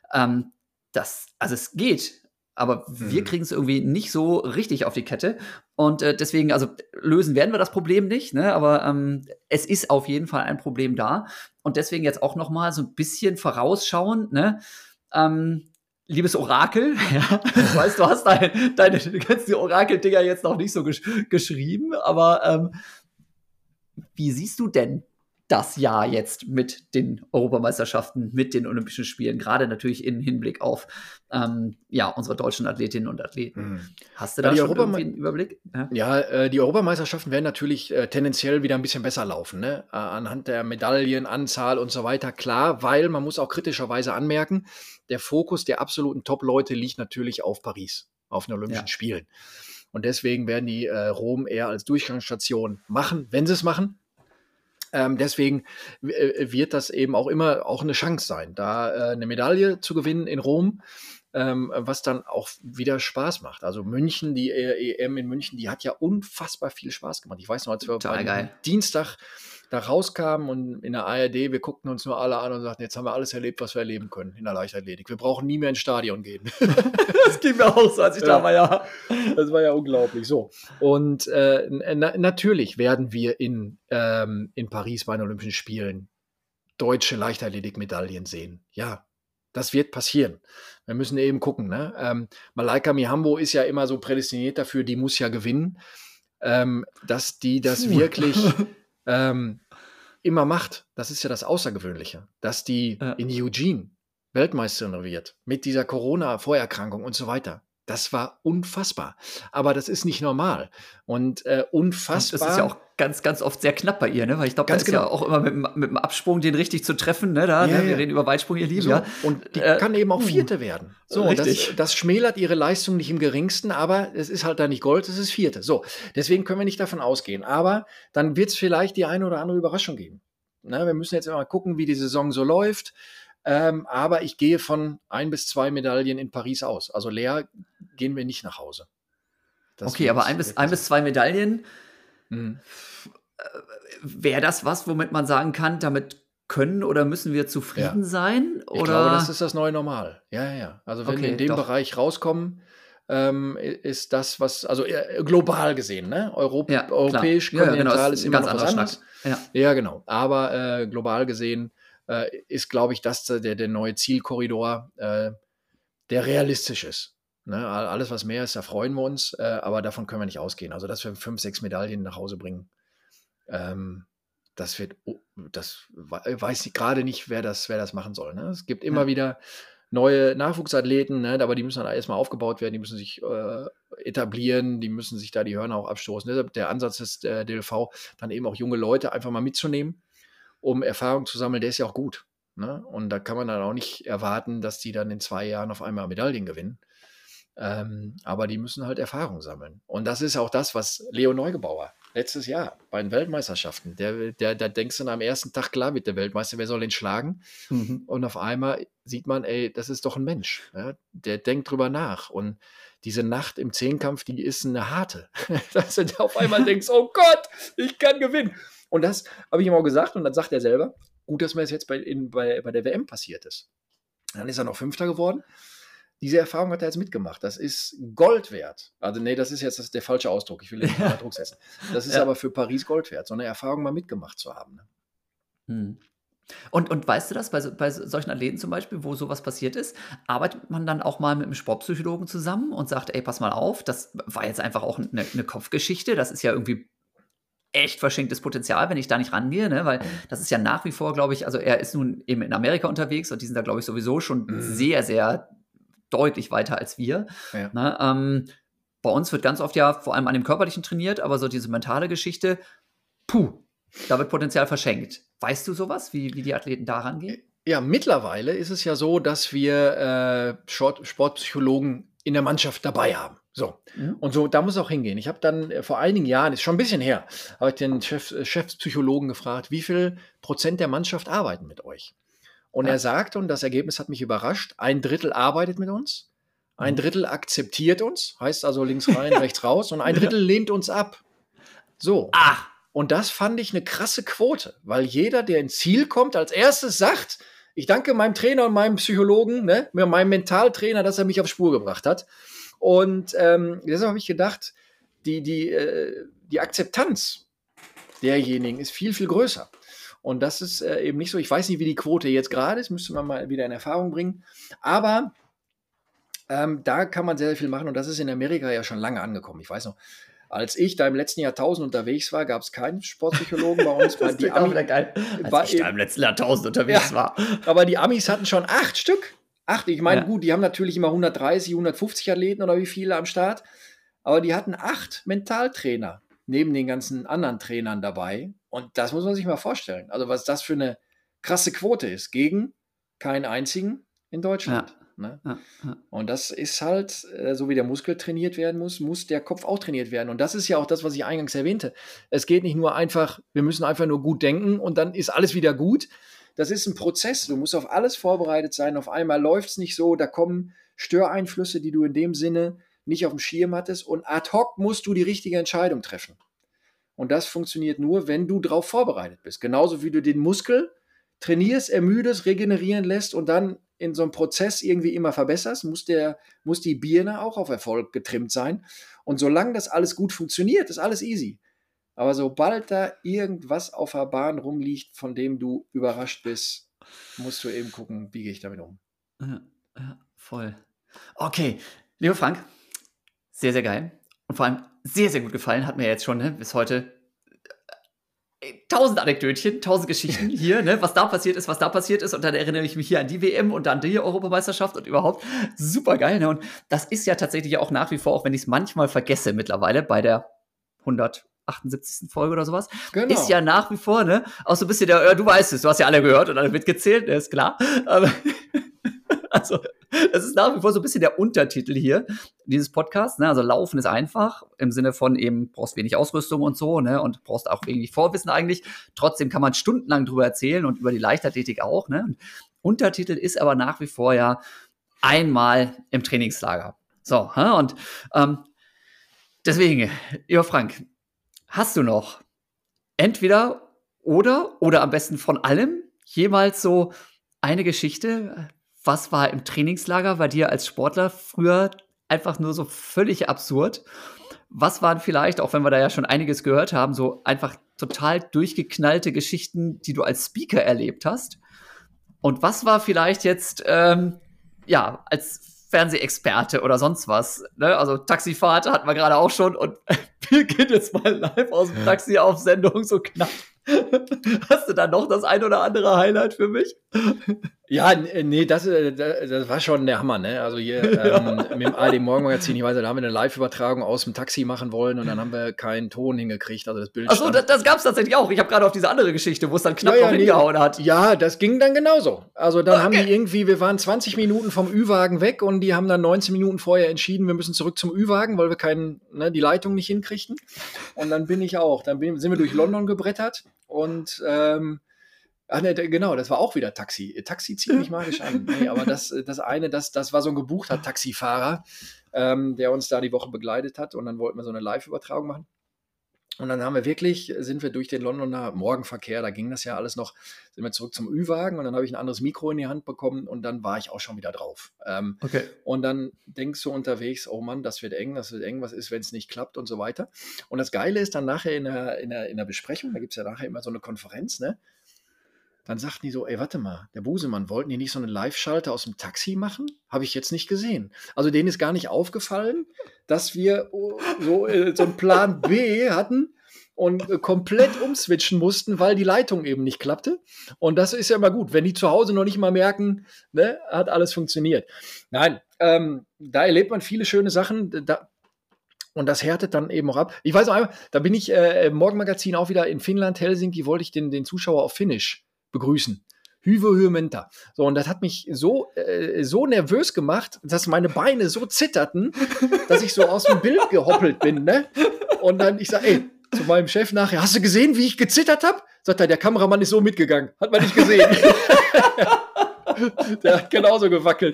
es geht. Aber wir kriegen es irgendwie nicht so richtig auf die Kette. Und deswegen, also lösen werden wir das Problem nicht, ne? Aber es ist auf jeden Fall ein Problem da. Und deswegen jetzt auch noch mal so ein bisschen vorausschauend, ne? Liebes Orakel, ich weiß, du hast du kennst die Orakel-Dinger jetzt noch nicht so geschrieben, aber wie siehst du denn das Jahr jetzt mit den Europameisterschaften, mit den Olympischen Spielen, gerade natürlich im Hinblick auf unsere deutschen Athletinnen und Athleten. Hast du da schon irgendwie einen Überblick? Ja, die Europameisterschaften werden natürlich tendenziell wieder ein bisschen besser laufen, ne? Anhand der Medaillenanzahl und so weiter, klar, weil man muss auch kritischerweise anmerken, der Fokus der absoluten Top-Leute liegt natürlich auf Paris, auf den Olympischen Spielen. Und deswegen werden die Rom eher als Durchgangsstation machen, wenn sie es machen. Deswegen wird das eben auch immer auch eine Chance sein, da eine Medaille zu gewinnen in Rom, was dann auch wieder Spaß macht. Also München, die EM in München, die hat ja unfassbar viel Spaß gemacht. Ich weiß noch, als wir Dienstag da rauskamen und in der ARD, wir guckten uns nur alle an und sagten, jetzt haben wir alles erlebt, was wir erleben können in der Leichtathletik. Wir brauchen nie mehr ins Stadion gehen. Das ging mir auch so, als ich da war, Das war ja unglaublich. So. Und natürlich werden wir in Paris bei den Olympischen Spielen deutsche Leichtathletik-Medaillen sehen. Ja, das wird passieren. Wir müssen eben gucken. Ne? Malaika Mihambo ist ja immer so prädestiniert dafür, die muss ja gewinnen, dass die das wirklich immer macht. Das ist ja das Außergewöhnliche, dass die in Eugene Weltmeisterin wird, mit dieser Corona-Vorerkrankung und so weiter. Das war unfassbar. Aber das ist nicht normal. Und unfassbar. Das ist ja auch ganz, ganz oft sehr knapp bei ihr, ne? Weil ich glaube, Ganz das ist genau. ja auch immer mit dem Absprung, den richtig zu treffen, ne? Da, Ja, ne? Wir ja. reden über Weitsprung, ihr Lieben, So, ja. und die kann eben auch Vierte werden. So, Richtig. das schmälert ihre Leistung nicht im geringsten, aber es ist halt da nicht Gold, es ist Vierte. So, deswegen können wir nicht davon ausgehen. Aber dann wird es vielleicht die eine oder andere Überraschung geben. Na, wir müssen jetzt mal gucken, wie die Saison so läuft. Aber ich gehe von 1 bis 2 Medaillen in Paris aus. Also leer gehen wir nicht nach Hause. Das Okay, wird- aber ein wird bis zwei Medaillen, Mhm. wäre das was, womit man sagen kann, damit können oder müssen wir zufrieden sein? Ich Oder? glaube, das ist das neue Normal. Ja, ja, ja. Also wenn wir Okay, in dem doch. Bereich rauskommen, ist das, was, also global gesehen, ne? Ja, klar. Europäisch, Ja, ja, kontinental ist ist ein immer ganz noch was anderer anderes. Schnack. Ja. Ja, genau. Aber global gesehen ist, glaube ich, das der neue Zielkorridor, der realistisch ist. Ne? Alles, was mehr ist, da freuen wir uns, aber davon können wir nicht ausgehen. Also, dass wir 5, 6 Medaillen nach Hause bringen, das wird, weiß ich gerade nicht, wer das machen soll. Ne? Es gibt immer Ja. wieder neue Nachwuchsathleten, ne? Aber die müssen dann erstmal aufgebaut werden, die müssen sich etablieren, die müssen sich da die Hörner auch abstoßen. Deshalb der Ansatz ist der DLV, dann eben auch junge Leute einfach mal mitzunehmen, um Erfahrung zu sammeln, der ist ja auch gut. Ne? Und da kann man dann auch nicht erwarten, dass die dann in 2 Jahren auf einmal Medaillen gewinnen. Aber die müssen halt Erfahrung sammeln. Und das ist auch das, was Leo Neugebauer letztes Jahr bei den Weltmeisterschaften, da denkst du dann am ersten Tag, klar wird der Weltmeister, wer soll den schlagen? Mhm. Und auf einmal sieht man, ey, das ist doch ein Mensch. Ja? Der denkt drüber nach. Und diese Nacht im Zehnkampf, die ist eine harte. Dass du auf einmal denkst, oh Gott, ich kann gewinnen. Und das habe ich ihm auch gesagt und dann sagt er selber, gut, dass mir das jetzt bei der WM passiert ist. Dann ist er noch Fünfter geworden. Diese Erfahrung hat er jetzt mitgemacht. Das ist Gold wert. Also nee, das ist jetzt der falsche Ausdruck. Ich will nicht unter Druck setzen. Das ist Ja. aber für Paris Gold wert, so eine Erfahrung mal mitgemacht zu haben. Ne? Hm. Und weißt du das, bei solchen Athleten zum Beispiel, wo sowas passiert ist, arbeitet man dann auch mal mit einem Sportpsychologen zusammen und sagt, ey, pass mal auf, das war jetzt einfach auch eine Kopfgeschichte, das ist ja irgendwie echt verschenktes Potenzial, wenn ich da nicht rangehe, ne? Weil das ist ja nach wie vor, glaube ich, also er ist nun eben in Amerika unterwegs und die sind da, glaube ich, sowieso schon sehr, sehr deutlich weiter als wir. Ja. Ne? Bei uns wird ganz oft ja vor allem an dem Körperlichen trainiert, aber so diese mentale Geschichte, da wird Potenzial verschenkt. Weißt du sowas, wie die Athleten da rangehen? Ja, mittlerweile ist es ja so, dass wir Sportpsychologen in der Mannschaft dabei haben. So. Mhm. Und so, da muss es auch hingehen. Ich habe dann vor einigen Jahren, ist schon ein bisschen her, habe ich den Chefpsychologen gefragt, wie viel Prozent der Mannschaft arbeiten mit euch? Und Ja. er sagt, und das Ergebnis hat mich überrascht, 1/3 arbeitet mit uns, 1/3 akzeptiert uns, heißt also links rein, rechts raus, und 1/3 lehnt uns ab. So. Ach, Und das fand ich eine krasse Quote, weil jeder, der ins Ziel kommt, als erstes sagt, ich danke meinem Trainer und meinem Psychologen, ne, meinem Mentaltrainer, dass er mich auf Spur gebracht hat. Und deshalb habe ich gedacht, die Akzeptanz derjenigen ist viel, viel größer. Und das ist eben nicht so. Ich weiß nicht, wie die Quote jetzt gerade ist, müsste man mal wieder in Erfahrung bringen. Aber da kann man sehr, sehr viel machen und das ist in Amerika ja schon lange angekommen. Ich weiß noch, als ich da im letzten Jahrtausend unterwegs war, gab es keinen Sportpsychologen bei uns. das ist auch wieder geil. Als ich da im letzten Jahrtausend unterwegs war. Aber die Amis hatten schon 8 Stück. 8, ich meine, Ja. gut, die haben natürlich immer 130, 150 Athleten oder wie viele am Start. Aber die hatten 8 Mentaltrainer neben den ganzen anderen Trainern dabei. Und das muss man sich mal vorstellen. Also was das für eine krasse Quote ist gegen keinen einzigen in Deutschland. Ne? Ja. Und das ist halt, so wie der Muskel trainiert werden muss der Kopf auch trainiert werden. Und das ist ja auch das, was ich eingangs erwähnte. Es geht nicht nur einfach, wir müssen einfach nur gut denken und dann ist alles wieder gut. Das ist ein Prozess. Du musst auf alles vorbereitet sein. Auf einmal läuft es nicht so. Da kommen Störeinflüsse, die du in dem Sinne nicht auf dem Schirm hattest. Und ad hoc musst du die richtige Entscheidung treffen. Und das funktioniert nur, wenn du darauf vorbereitet bist. Genauso wie du den Muskel trainierst, ermüdest, regenerieren lässt und dann in so einem Prozess irgendwie immer verbesserst, muss die Birne auch auf Erfolg getrimmt sein. Und solange das alles gut funktioniert, ist alles easy. Aber sobald da irgendwas auf der Bahn rumliegt, von dem du überrascht bist, musst du eben gucken, wie gehe ich damit um. Ja, voll. Okay, lieber Frank, sehr, sehr geil. Und vor allem sehr, sehr gut gefallen, hat mir jetzt schon, ne, bis heute 1000 Anekdötchen, 1000 Geschichten hier, ne, was da passiert ist. Und dann erinnere ich mich hier an die WM und an die Europameisterschaft und überhaupt super geil. Ne? Und das ist ja tatsächlich auch nach wie vor, auch wenn ich es manchmal vergesse mittlerweile bei der 178. Folge oder sowas, Genau. ist ja nach wie vor, ne, auch so ein bisschen du weißt es, du hast ja alle gehört und alle mitgezählt, ne, ist klar. Aber also, das ist nach wie vor so ein bisschen der Untertitel hier dieses Podcasts. Ne? Also Laufen ist einfach, im Sinne von eben, brauchst wenig Ausrüstung und so, ne? Und brauchst auch wenig Vorwissen eigentlich. Trotzdem kann man stundenlang drüber erzählen und über die Leichtathletik auch. Ne? Und Untertitel ist aber nach wie vor ja einmal im Trainingslager. So, und deswegen, lieber Frank, hast du noch entweder oder am besten von allem jemals so eine Geschichte? Was war im Trainingslager bei dir als Sportler früher einfach nur so völlig absurd? Was waren vielleicht, auch wenn wir da ja schon einiges gehört haben, so einfach total durchgeknallte Geschichten, die du als Speaker erlebt hast? Und was war vielleicht jetzt, als Fernsehexperte oder sonst was? Ne? Also Taxifahrt hatten wir gerade auch schon und wir gehen jetzt mal live aus dem Taxi auf Sendung, so knapp. Hast du da noch das ein oder andere Highlight für mich? Ja, nee, das war schon der Hammer, ne? Also hier mit dem ARD Morgenmagazin, ich weiß nicht, da haben wir eine Live-Übertragung aus dem Taxi machen wollen und dann haben wir keinen Ton hingekriegt, also das Bild. Achso, das gab's tatsächlich auch. Ich habe gerade auf diese andere Geschichte, wo es dann knapp noch hingehauen hat. Ja, das ging dann genauso. Also dann haben die irgendwie, wir waren 20 Minuten vom Ü-Wagen weg und die haben dann 19 Minuten vorher entschieden, wir müssen zurück zum Ü-Wagen, weil wir die Leitung nicht hinkriegten. Und dann sind wir durch London gebrettert und genau, das war auch wieder Taxi. Taxi zieht mich magisch an. Nee, aber das war so ein gebuchter Taxifahrer, der uns da die Woche begleitet hat. Und dann wollten wir so eine Live-Übertragung machen. Und dann sind wir durch den Londoner Morgenverkehr, da ging das ja alles noch, sind wir zurück zum Ü-Wagen und dann habe ich ein anderes Mikro in die Hand bekommen und dann war ich auch schon wieder drauf. Okay. Und dann denkst du unterwegs, oh Mann, das wird eng, was ist, wenn es nicht klappt und so weiter. Und das Geile ist dann nachher in der Besprechung, da gibt es ja nachher immer so eine Konferenz, ne? Dann sagten die so, ey, warte mal, der Busemann, wollten die nicht so eine Live-Schalter aus dem Taxi machen? Habe ich jetzt nicht gesehen. Also denen ist gar nicht aufgefallen, dass wir so einen Plan B hatten und komplett umswitchen mussten, weil die Leitung eben nicht klappte. Und das ist ja immer gut, wenn die zu Hause noch nicht mal merken, ne, hat alles funktioniert. Nein, da erlebt man viele schöne Sachen, und das härtet dann eben auch ab. Ich weiß noch einmal, da bin ich im Morgenmagazin auch wieder in Finnland, Helsinki, wollte ich den Zuschauer auf Finnisch begrüßen. Hyvä. So, und das hat mich so nervös gemacht, dass meine Beine so zitterten, dass ich so aus dem Bild gehoppelt bin, ne? Und dann, ich sag, ey, zu meinem Chef nachher, hast du gesehen, wie ich gezittert habe? Sagt er, der Kameramann ist so mitgegangen. Hat man nicht gesehen. Der hat genauso gewackelt.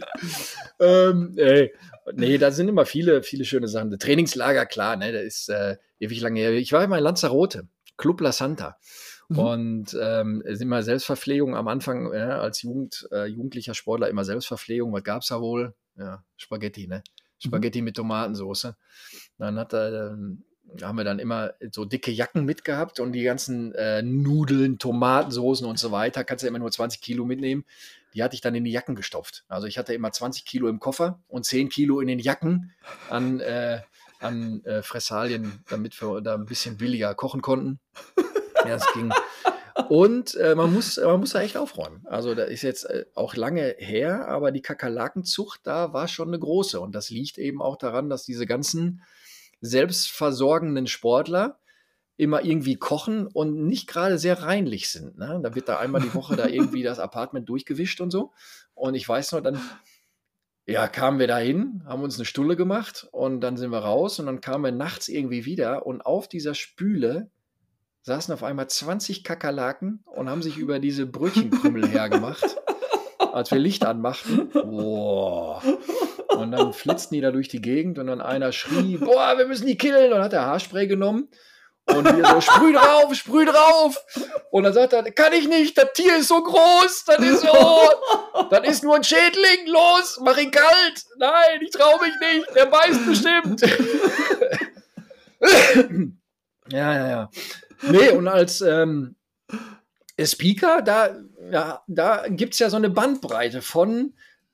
Nee, da sind immer viele, viele schöne Sachen. Das Trainingslager, klar, ne, das ist ewig lange her. Ich war immer in Lanzarote, Club La Santa. Und es ist immer Selbstverpflegung am Anfang, als jugendlicher Sportler immer Selbstverpflegung. Was gab's da wohl? Ja, Spaghetti, ne? Spaghetti mit Tomatensauce. Dann haben wir dann immer so dicke Jacken mitgehabt und die ganzen Nudeln, Tomatensoßen und so weiter, kannst du ja immer nur 20 Kilo mitnehmen. Die hatte ich dann in die Jacken gestopft. Also ich hatte immer 20 Kilo im Koffer und 10 Kilo in den Jacken an Fressalien, damit wir da ein bisschen billiger kochen konnten. Ja, es ging. Und man muss da echt aufräumen. Also da ist jetzt auch lange her, aber die Kakerlakenzucht, da war schon eine große. Und das liegt eben auch daran, dass diese ganzen selbstversorgenden Sportler immer irgendwie kochen und nicht gerade sehr reinlich sind. Ne? Da wird da einmal die Woche da irgendwie das Apartment durchgewischt und so. Und ich weiß noch, dann kamen wir da hin, haben uns eine Stulle gemacht und dann sind wir raus und dann kamen wir nachts irgendwie wieder und auf dieser Spüle saßen auf einmal 20 Kakerlaken und haben sich über diese Brötchenkrümmel hergemacht, als wir Licht anmachten. Boah. Und dann flitzten die da durch die Gegend und dann einer schrie, boah, wir müssen die killen. Und hat der Haarspray genommen und wir so, sprüh drauf. Und dann sagt er, kann ich nicht, das Tier ist so groß, das ist nur ein Schädling, los, mach ihn kalt. Nein, ich trau mich nicht, der beißt bestimmt. Ja. Nee, und als Speaker, da gibt es ja so eine Bandbreite von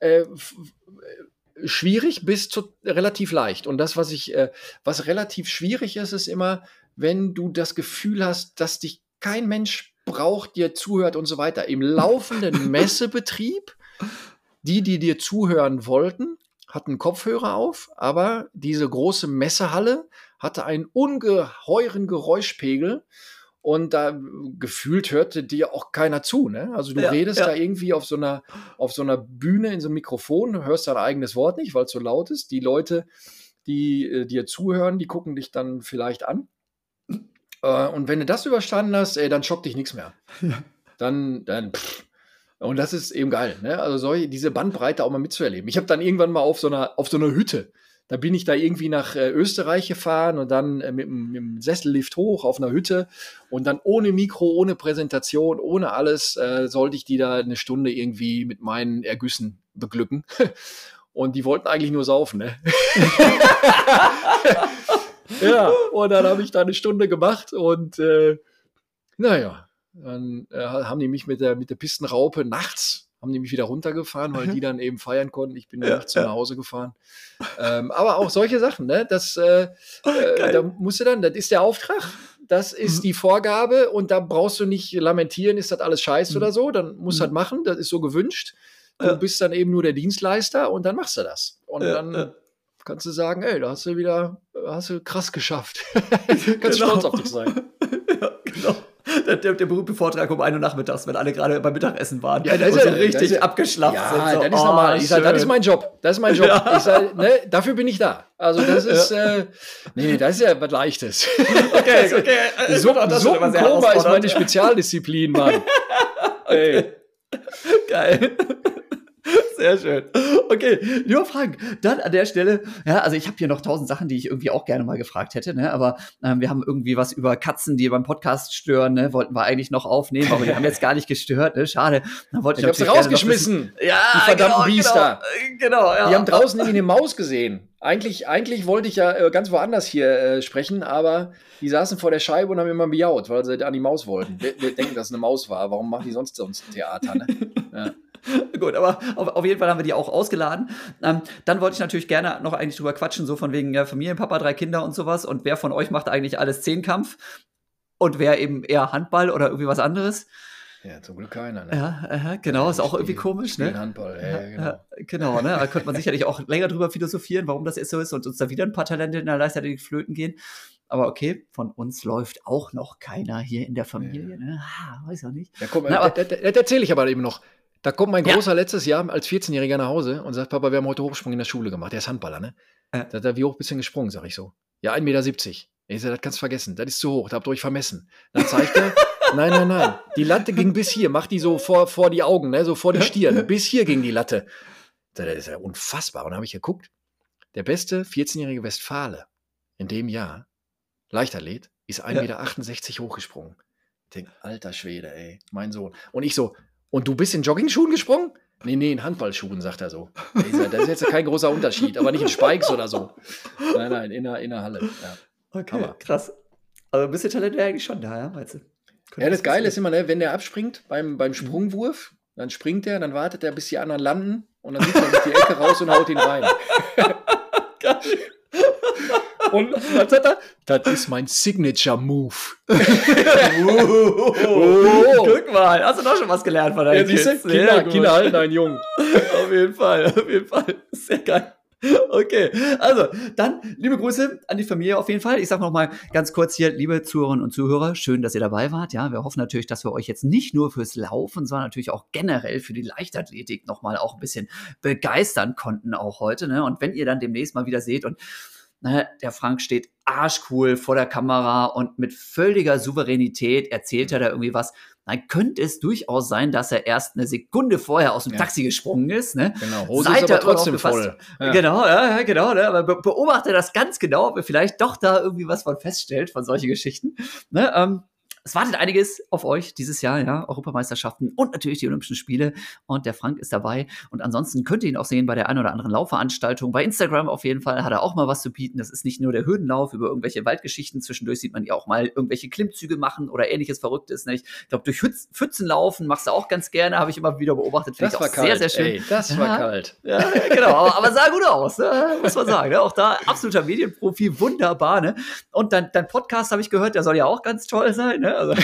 schwierig bis zu relativ leicht. Und das, was relativ schwierig ist, ist immer, wenn du das Gefühl hast, dass dich kein Mensch braucht, dir zuhört und so weiter. Im laufenden Messebetrieb, die dir zuhören wollten, hatten Kopfhörer auf, aber diese große Messehalle hatte einen ungeheuren Geräuschpegel und da gefühlt hörte dir auch keiner zu. Ne? Also du redest da irgendwie auf so einer Bühne in so einem Mikrofon, hörst dein eigenes Wort nicht, weil es so laut ist. Die Leute, die dir zuhören, die gucken dich dann vielleicht an. Und wenn du das überstanden hast, dann schockt dich nichts mehr. Dann und das ist eben geil, ne? Also diese Bandbreite auch mal mitzuerleben. Ich habe dann irgendwann mal auf so einer Hütte, da bin ich da irgendwie nach Österreich gefahren und dann mit dem Sessellift hoch auf einer Hütte und dann ohne Mikro, ohne Präsentation, ohne alles sollte ich die da eine Stunde irgendwie mit meinen Ergüssen beglücken. Und die wollten eigentlich nur saufen, ne? Ja, und dann habe ich da eine Stunde gemacht und naja, dann haben die mich mit der Pistenraupe nachts, haben die mich wieder runtergefahren, weil die dann eben feiern konnten. Ich bin nachts nach Hause gefahren. Aber auch solche Sachen, ne? Da musst du dann, das ist der Auftrag, das ist die Vorgabe und da brauchst du nicht lamentieren, ist das alles scheiße oder so, dann musst du das machen, das ist so gewünscht. Du bist dann eben nur der Dienstleister und dann machst du das. Und dann kannst du sagen, ey, da hast du krass geschafft. Kannst stolz auf dich sein. Ja, genau. Der berühmte Vortrag um 1 Uhr nachmittags, wenn alle gerade beim Mittagessen waren. Ja, das und ist richtig abgeschlafft sind. Ja, so, das ist normal. Ich sage, das ist mein Job. Ja. Ich sage, ne, dafür bin ich da. Also das ist, nee, das ist ja was Leichtes. Okay. Suppenkoma ist meine Spezialdisziplin, Mann. Okay. Geil. Sehr schön. Okay, lieber Frank, dann an der Stelle, ja, also ich habe hier noch 1000 Sachen, die ich irgendwie auch gerne mal gefragt hätte, ne, aber wir haben irgendwie was über Katzen, die beim Podcast stören, ne, wollten wir eigentlich noch aufnehmen, aber die haben jetzt gar nicht gestört, ne, schade. Dann wollte ich hab sie rausgeschmissen, ja, die verdammten Biester. Genau, ja. Die haben draußen irgendwie eine Maus gesehen. Eigentlich wollte ich ja ganz woanders hier sprechen, aber die saßen vor der Scheibe und haben immer miaut, weil sie an die Maus wollten. Wir denken, dass es eine Maus war. Warum machen die sonst Theater, ne? Ja. Gut, aber auf jeden Fall haben wir die auch ausgeladen. Dann wollte ich natürlich gerne noch eigentlich drüber quatschen, so von wegen Familienpapa, 3 Kinder und sowas. Und wer von euch macht eigentlich alles Zehnkampf? Und wer eben eher Handball oder irgendwie was anderes? Ja, zum Glück keiner, ne? Ja, genau, ist auch irgendwie komisch, ne? Handball, genau, ne? Da könnte man sicherlich auch länger drüber philosophieren, warum das jetzt so ist und uns da wieder ein paar Talente in der Leichtathletik flöten gehen. Aber okay, von uns läuft auch noch keiner hier in der Familie, ne? Weiß auch nicht. Ja, guck mal, das erzähle ich aber eben noch. Da kommt mein Großer letztes Jahr als 14-Jähriger nach Hause und sagt, Papa, wir haben heute Hochsprung in der Schule gemacht. Der ist Handballer, ne? Da hat er wie hoch bist du gesprungen, sag ich so. Ja, 1,70 Meter. Ich sage, das kannst du vergessen, das ist zu hoch, da habt ihr euch vermessen. Dann zeigt er, nein, die Latte ging bis hier, mach die so vor die Augen, ne? So vor die Stirn, bis hier ging die Latte. Das ist ja unfassbar. Und dann habe ich geguckt, der beste 14-jährige Westfale in dem Jahr, Leichtathlet, ist 1,68 Meter hochgesprungen. Ich denke, alter Schwede, ey, mein Sohn. Und ich so, und du bist in Joggingschuhen gesprungen? Nee, in Handballschuhen, sagt er so. Das ist jetzt kein großer Unterschied, aber nicht in Spikes oder so. Nein, in der Halle. Ja. Okay, Hammer. Krass. Also ein bisschen Talent wäre eigentlich schon da, ja, meinst du? Ja, das Geile ist immer, ne, wenn der abspringt beim Sprungwurf, dann springt er, dann wartet er, bis die anderen landen und dann sieht er sich die Ecke raus und haut ihn rein. Geil. Und was sagt er? Das ist mein Signature-Move. Guck mal, hast du doch schon was gelernt von deinen Kids? Kinder halten einen Jungen. Auf jeden Fall. Sehr geil. Okay, also dann liebe Grüße an die Familie auf jeden Fall. Ich sage noch mal ganz kurz hier, liebe Zuhörerinnen und Zuhörer, schön, dass ihr dabei wart. Ja, wir hoffen natürlich, dass wir euch jetzt nicht nur fürs Laufen, sondern natürlich auch generell für die Leichtathletik noch mal auch ein bisschen begeistern konnten auch heute. Ne? Und wenn ihr dann demnächst mal wieder seht und der Frank steht arschcool vor der Kamera und mit völliger Souveränität erzählt er da irgendwie was, dann könnte es durchaus sein, dass er erst eine Sekunde vorher aus dem Taxi gesprungen ist. Ne? Genau, Hose ist aber trotzdem voll. Ja. Genau, ne? Aber beobachte das ganz genau, ob er vielleicht doch da irgendwie was von feststellt, von solchen Geschichten. Ne? Es wartet einiges auf euch dieses Jahr, ja, Europameisterschaften und natürlich die Olympischen Spiele und der Frank ist dabei und ansonsten könnt ihr ihn auch sehen bei der einen oder anderen Laufveranstaltung, bei Instagram auf jeden Fall hat er auch mal was zu bieten, das ist nicht nur der Hürdenlauf über irgendwelche Waldgeschichten, zwischendurch sieht man ja auch mal irgendwelche Klimmzüge machen oder ähnliches Verrücktes, ne? Ich glaube, durch Pfützen laufen machst du auch ganz gerne, habe ich immer wieder beobachtet, finde ich auch kalt, sehr, sehr schön. Ey, das war kalt. Ja, genau, aber sah gut aus, ne? Muss man sagen, ne? Auch da absoluter Medienprofi, wunderbar, ne? Und dein Podcast habe ich gehört, der soll ja auch ganz toll sein, ne? ne? Also.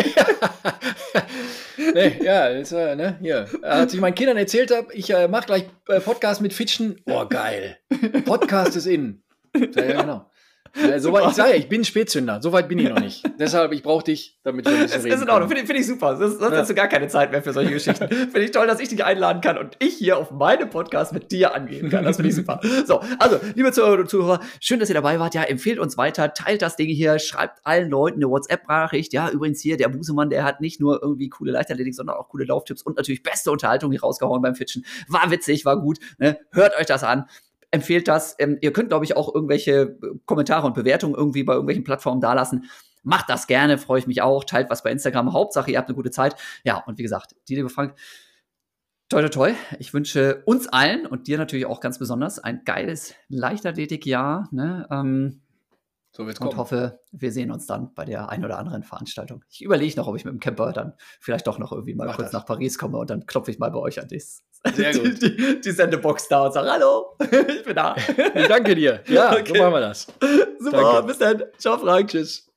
Nee, ja, ist, ne, hier. Als ich meinen Kindern erzählt habe, ich mache gleich Podcast mit Fitschen. Oh, geil. Podcast ist in. Ja, genau. Ich sage ja, ich bin Spätzünder. So weit bin ich noch nicht. Deshalb, ich brauche dich, damit wir ein bisschen reden. Ist in Ordnung, finde ich super. Sonst hast du gar keine Zeit mehr für solche Geschichten. Finde ich toll, dass ich dich einladen kann und ich hier auf meinem Podcast mit dir angehen kann. Das finde ich super. So, also, liebe Zuhörer und Zuhörer, schön, dass ihr dabei wart. Ja, empfehlt uns weiter, teilt das Ding hier, schreibt allen Leuten eine WhatsApp-Nachricht. Ja, übrigens hier, der Busemann, der hat nicht nur irgendwie coole Leichtathletik, sondern auch coole Lauftipps und natürlich beste Unterhaltung hier rausgehauen beim Fitschen. War witzig, war gut. Ne? Hört euch das an. Empfehlt das. Ihr könnt, glaube ich, auch irgendwelche Kommentare und Bewertungen irgendwie bei irgendwelchen Plattformen dalassen. Macht das gerne, freue ich mich auch. Teilt was bei Instagram. Hauptsache, ihr habt eine gute Zeit. Ja, und wie gesagt, dir, liebe Frank, toi, toi, toi. Ich wünsche uns allen und dir natürlich auch ganz besonders ein geiles Leichtathletikjahr. Ne? So wird's und kommen. hoffe, wir sehen uns dann bei der ein oder anderen Veranstaltung. Ich überlege noch, ob ich mit dem Camper dann vielleicht doch noch irgendwie mal Mach kurz das. nach Paris komme und dann klopfe ich mal bei euch an Sehr gut. die Sendebox da und sage, hallo, ich bin da. Ich danke dir. Ja, Okay. so machen wir das. Super, Danke. bis dann. Ciao, Frank. Tschüss.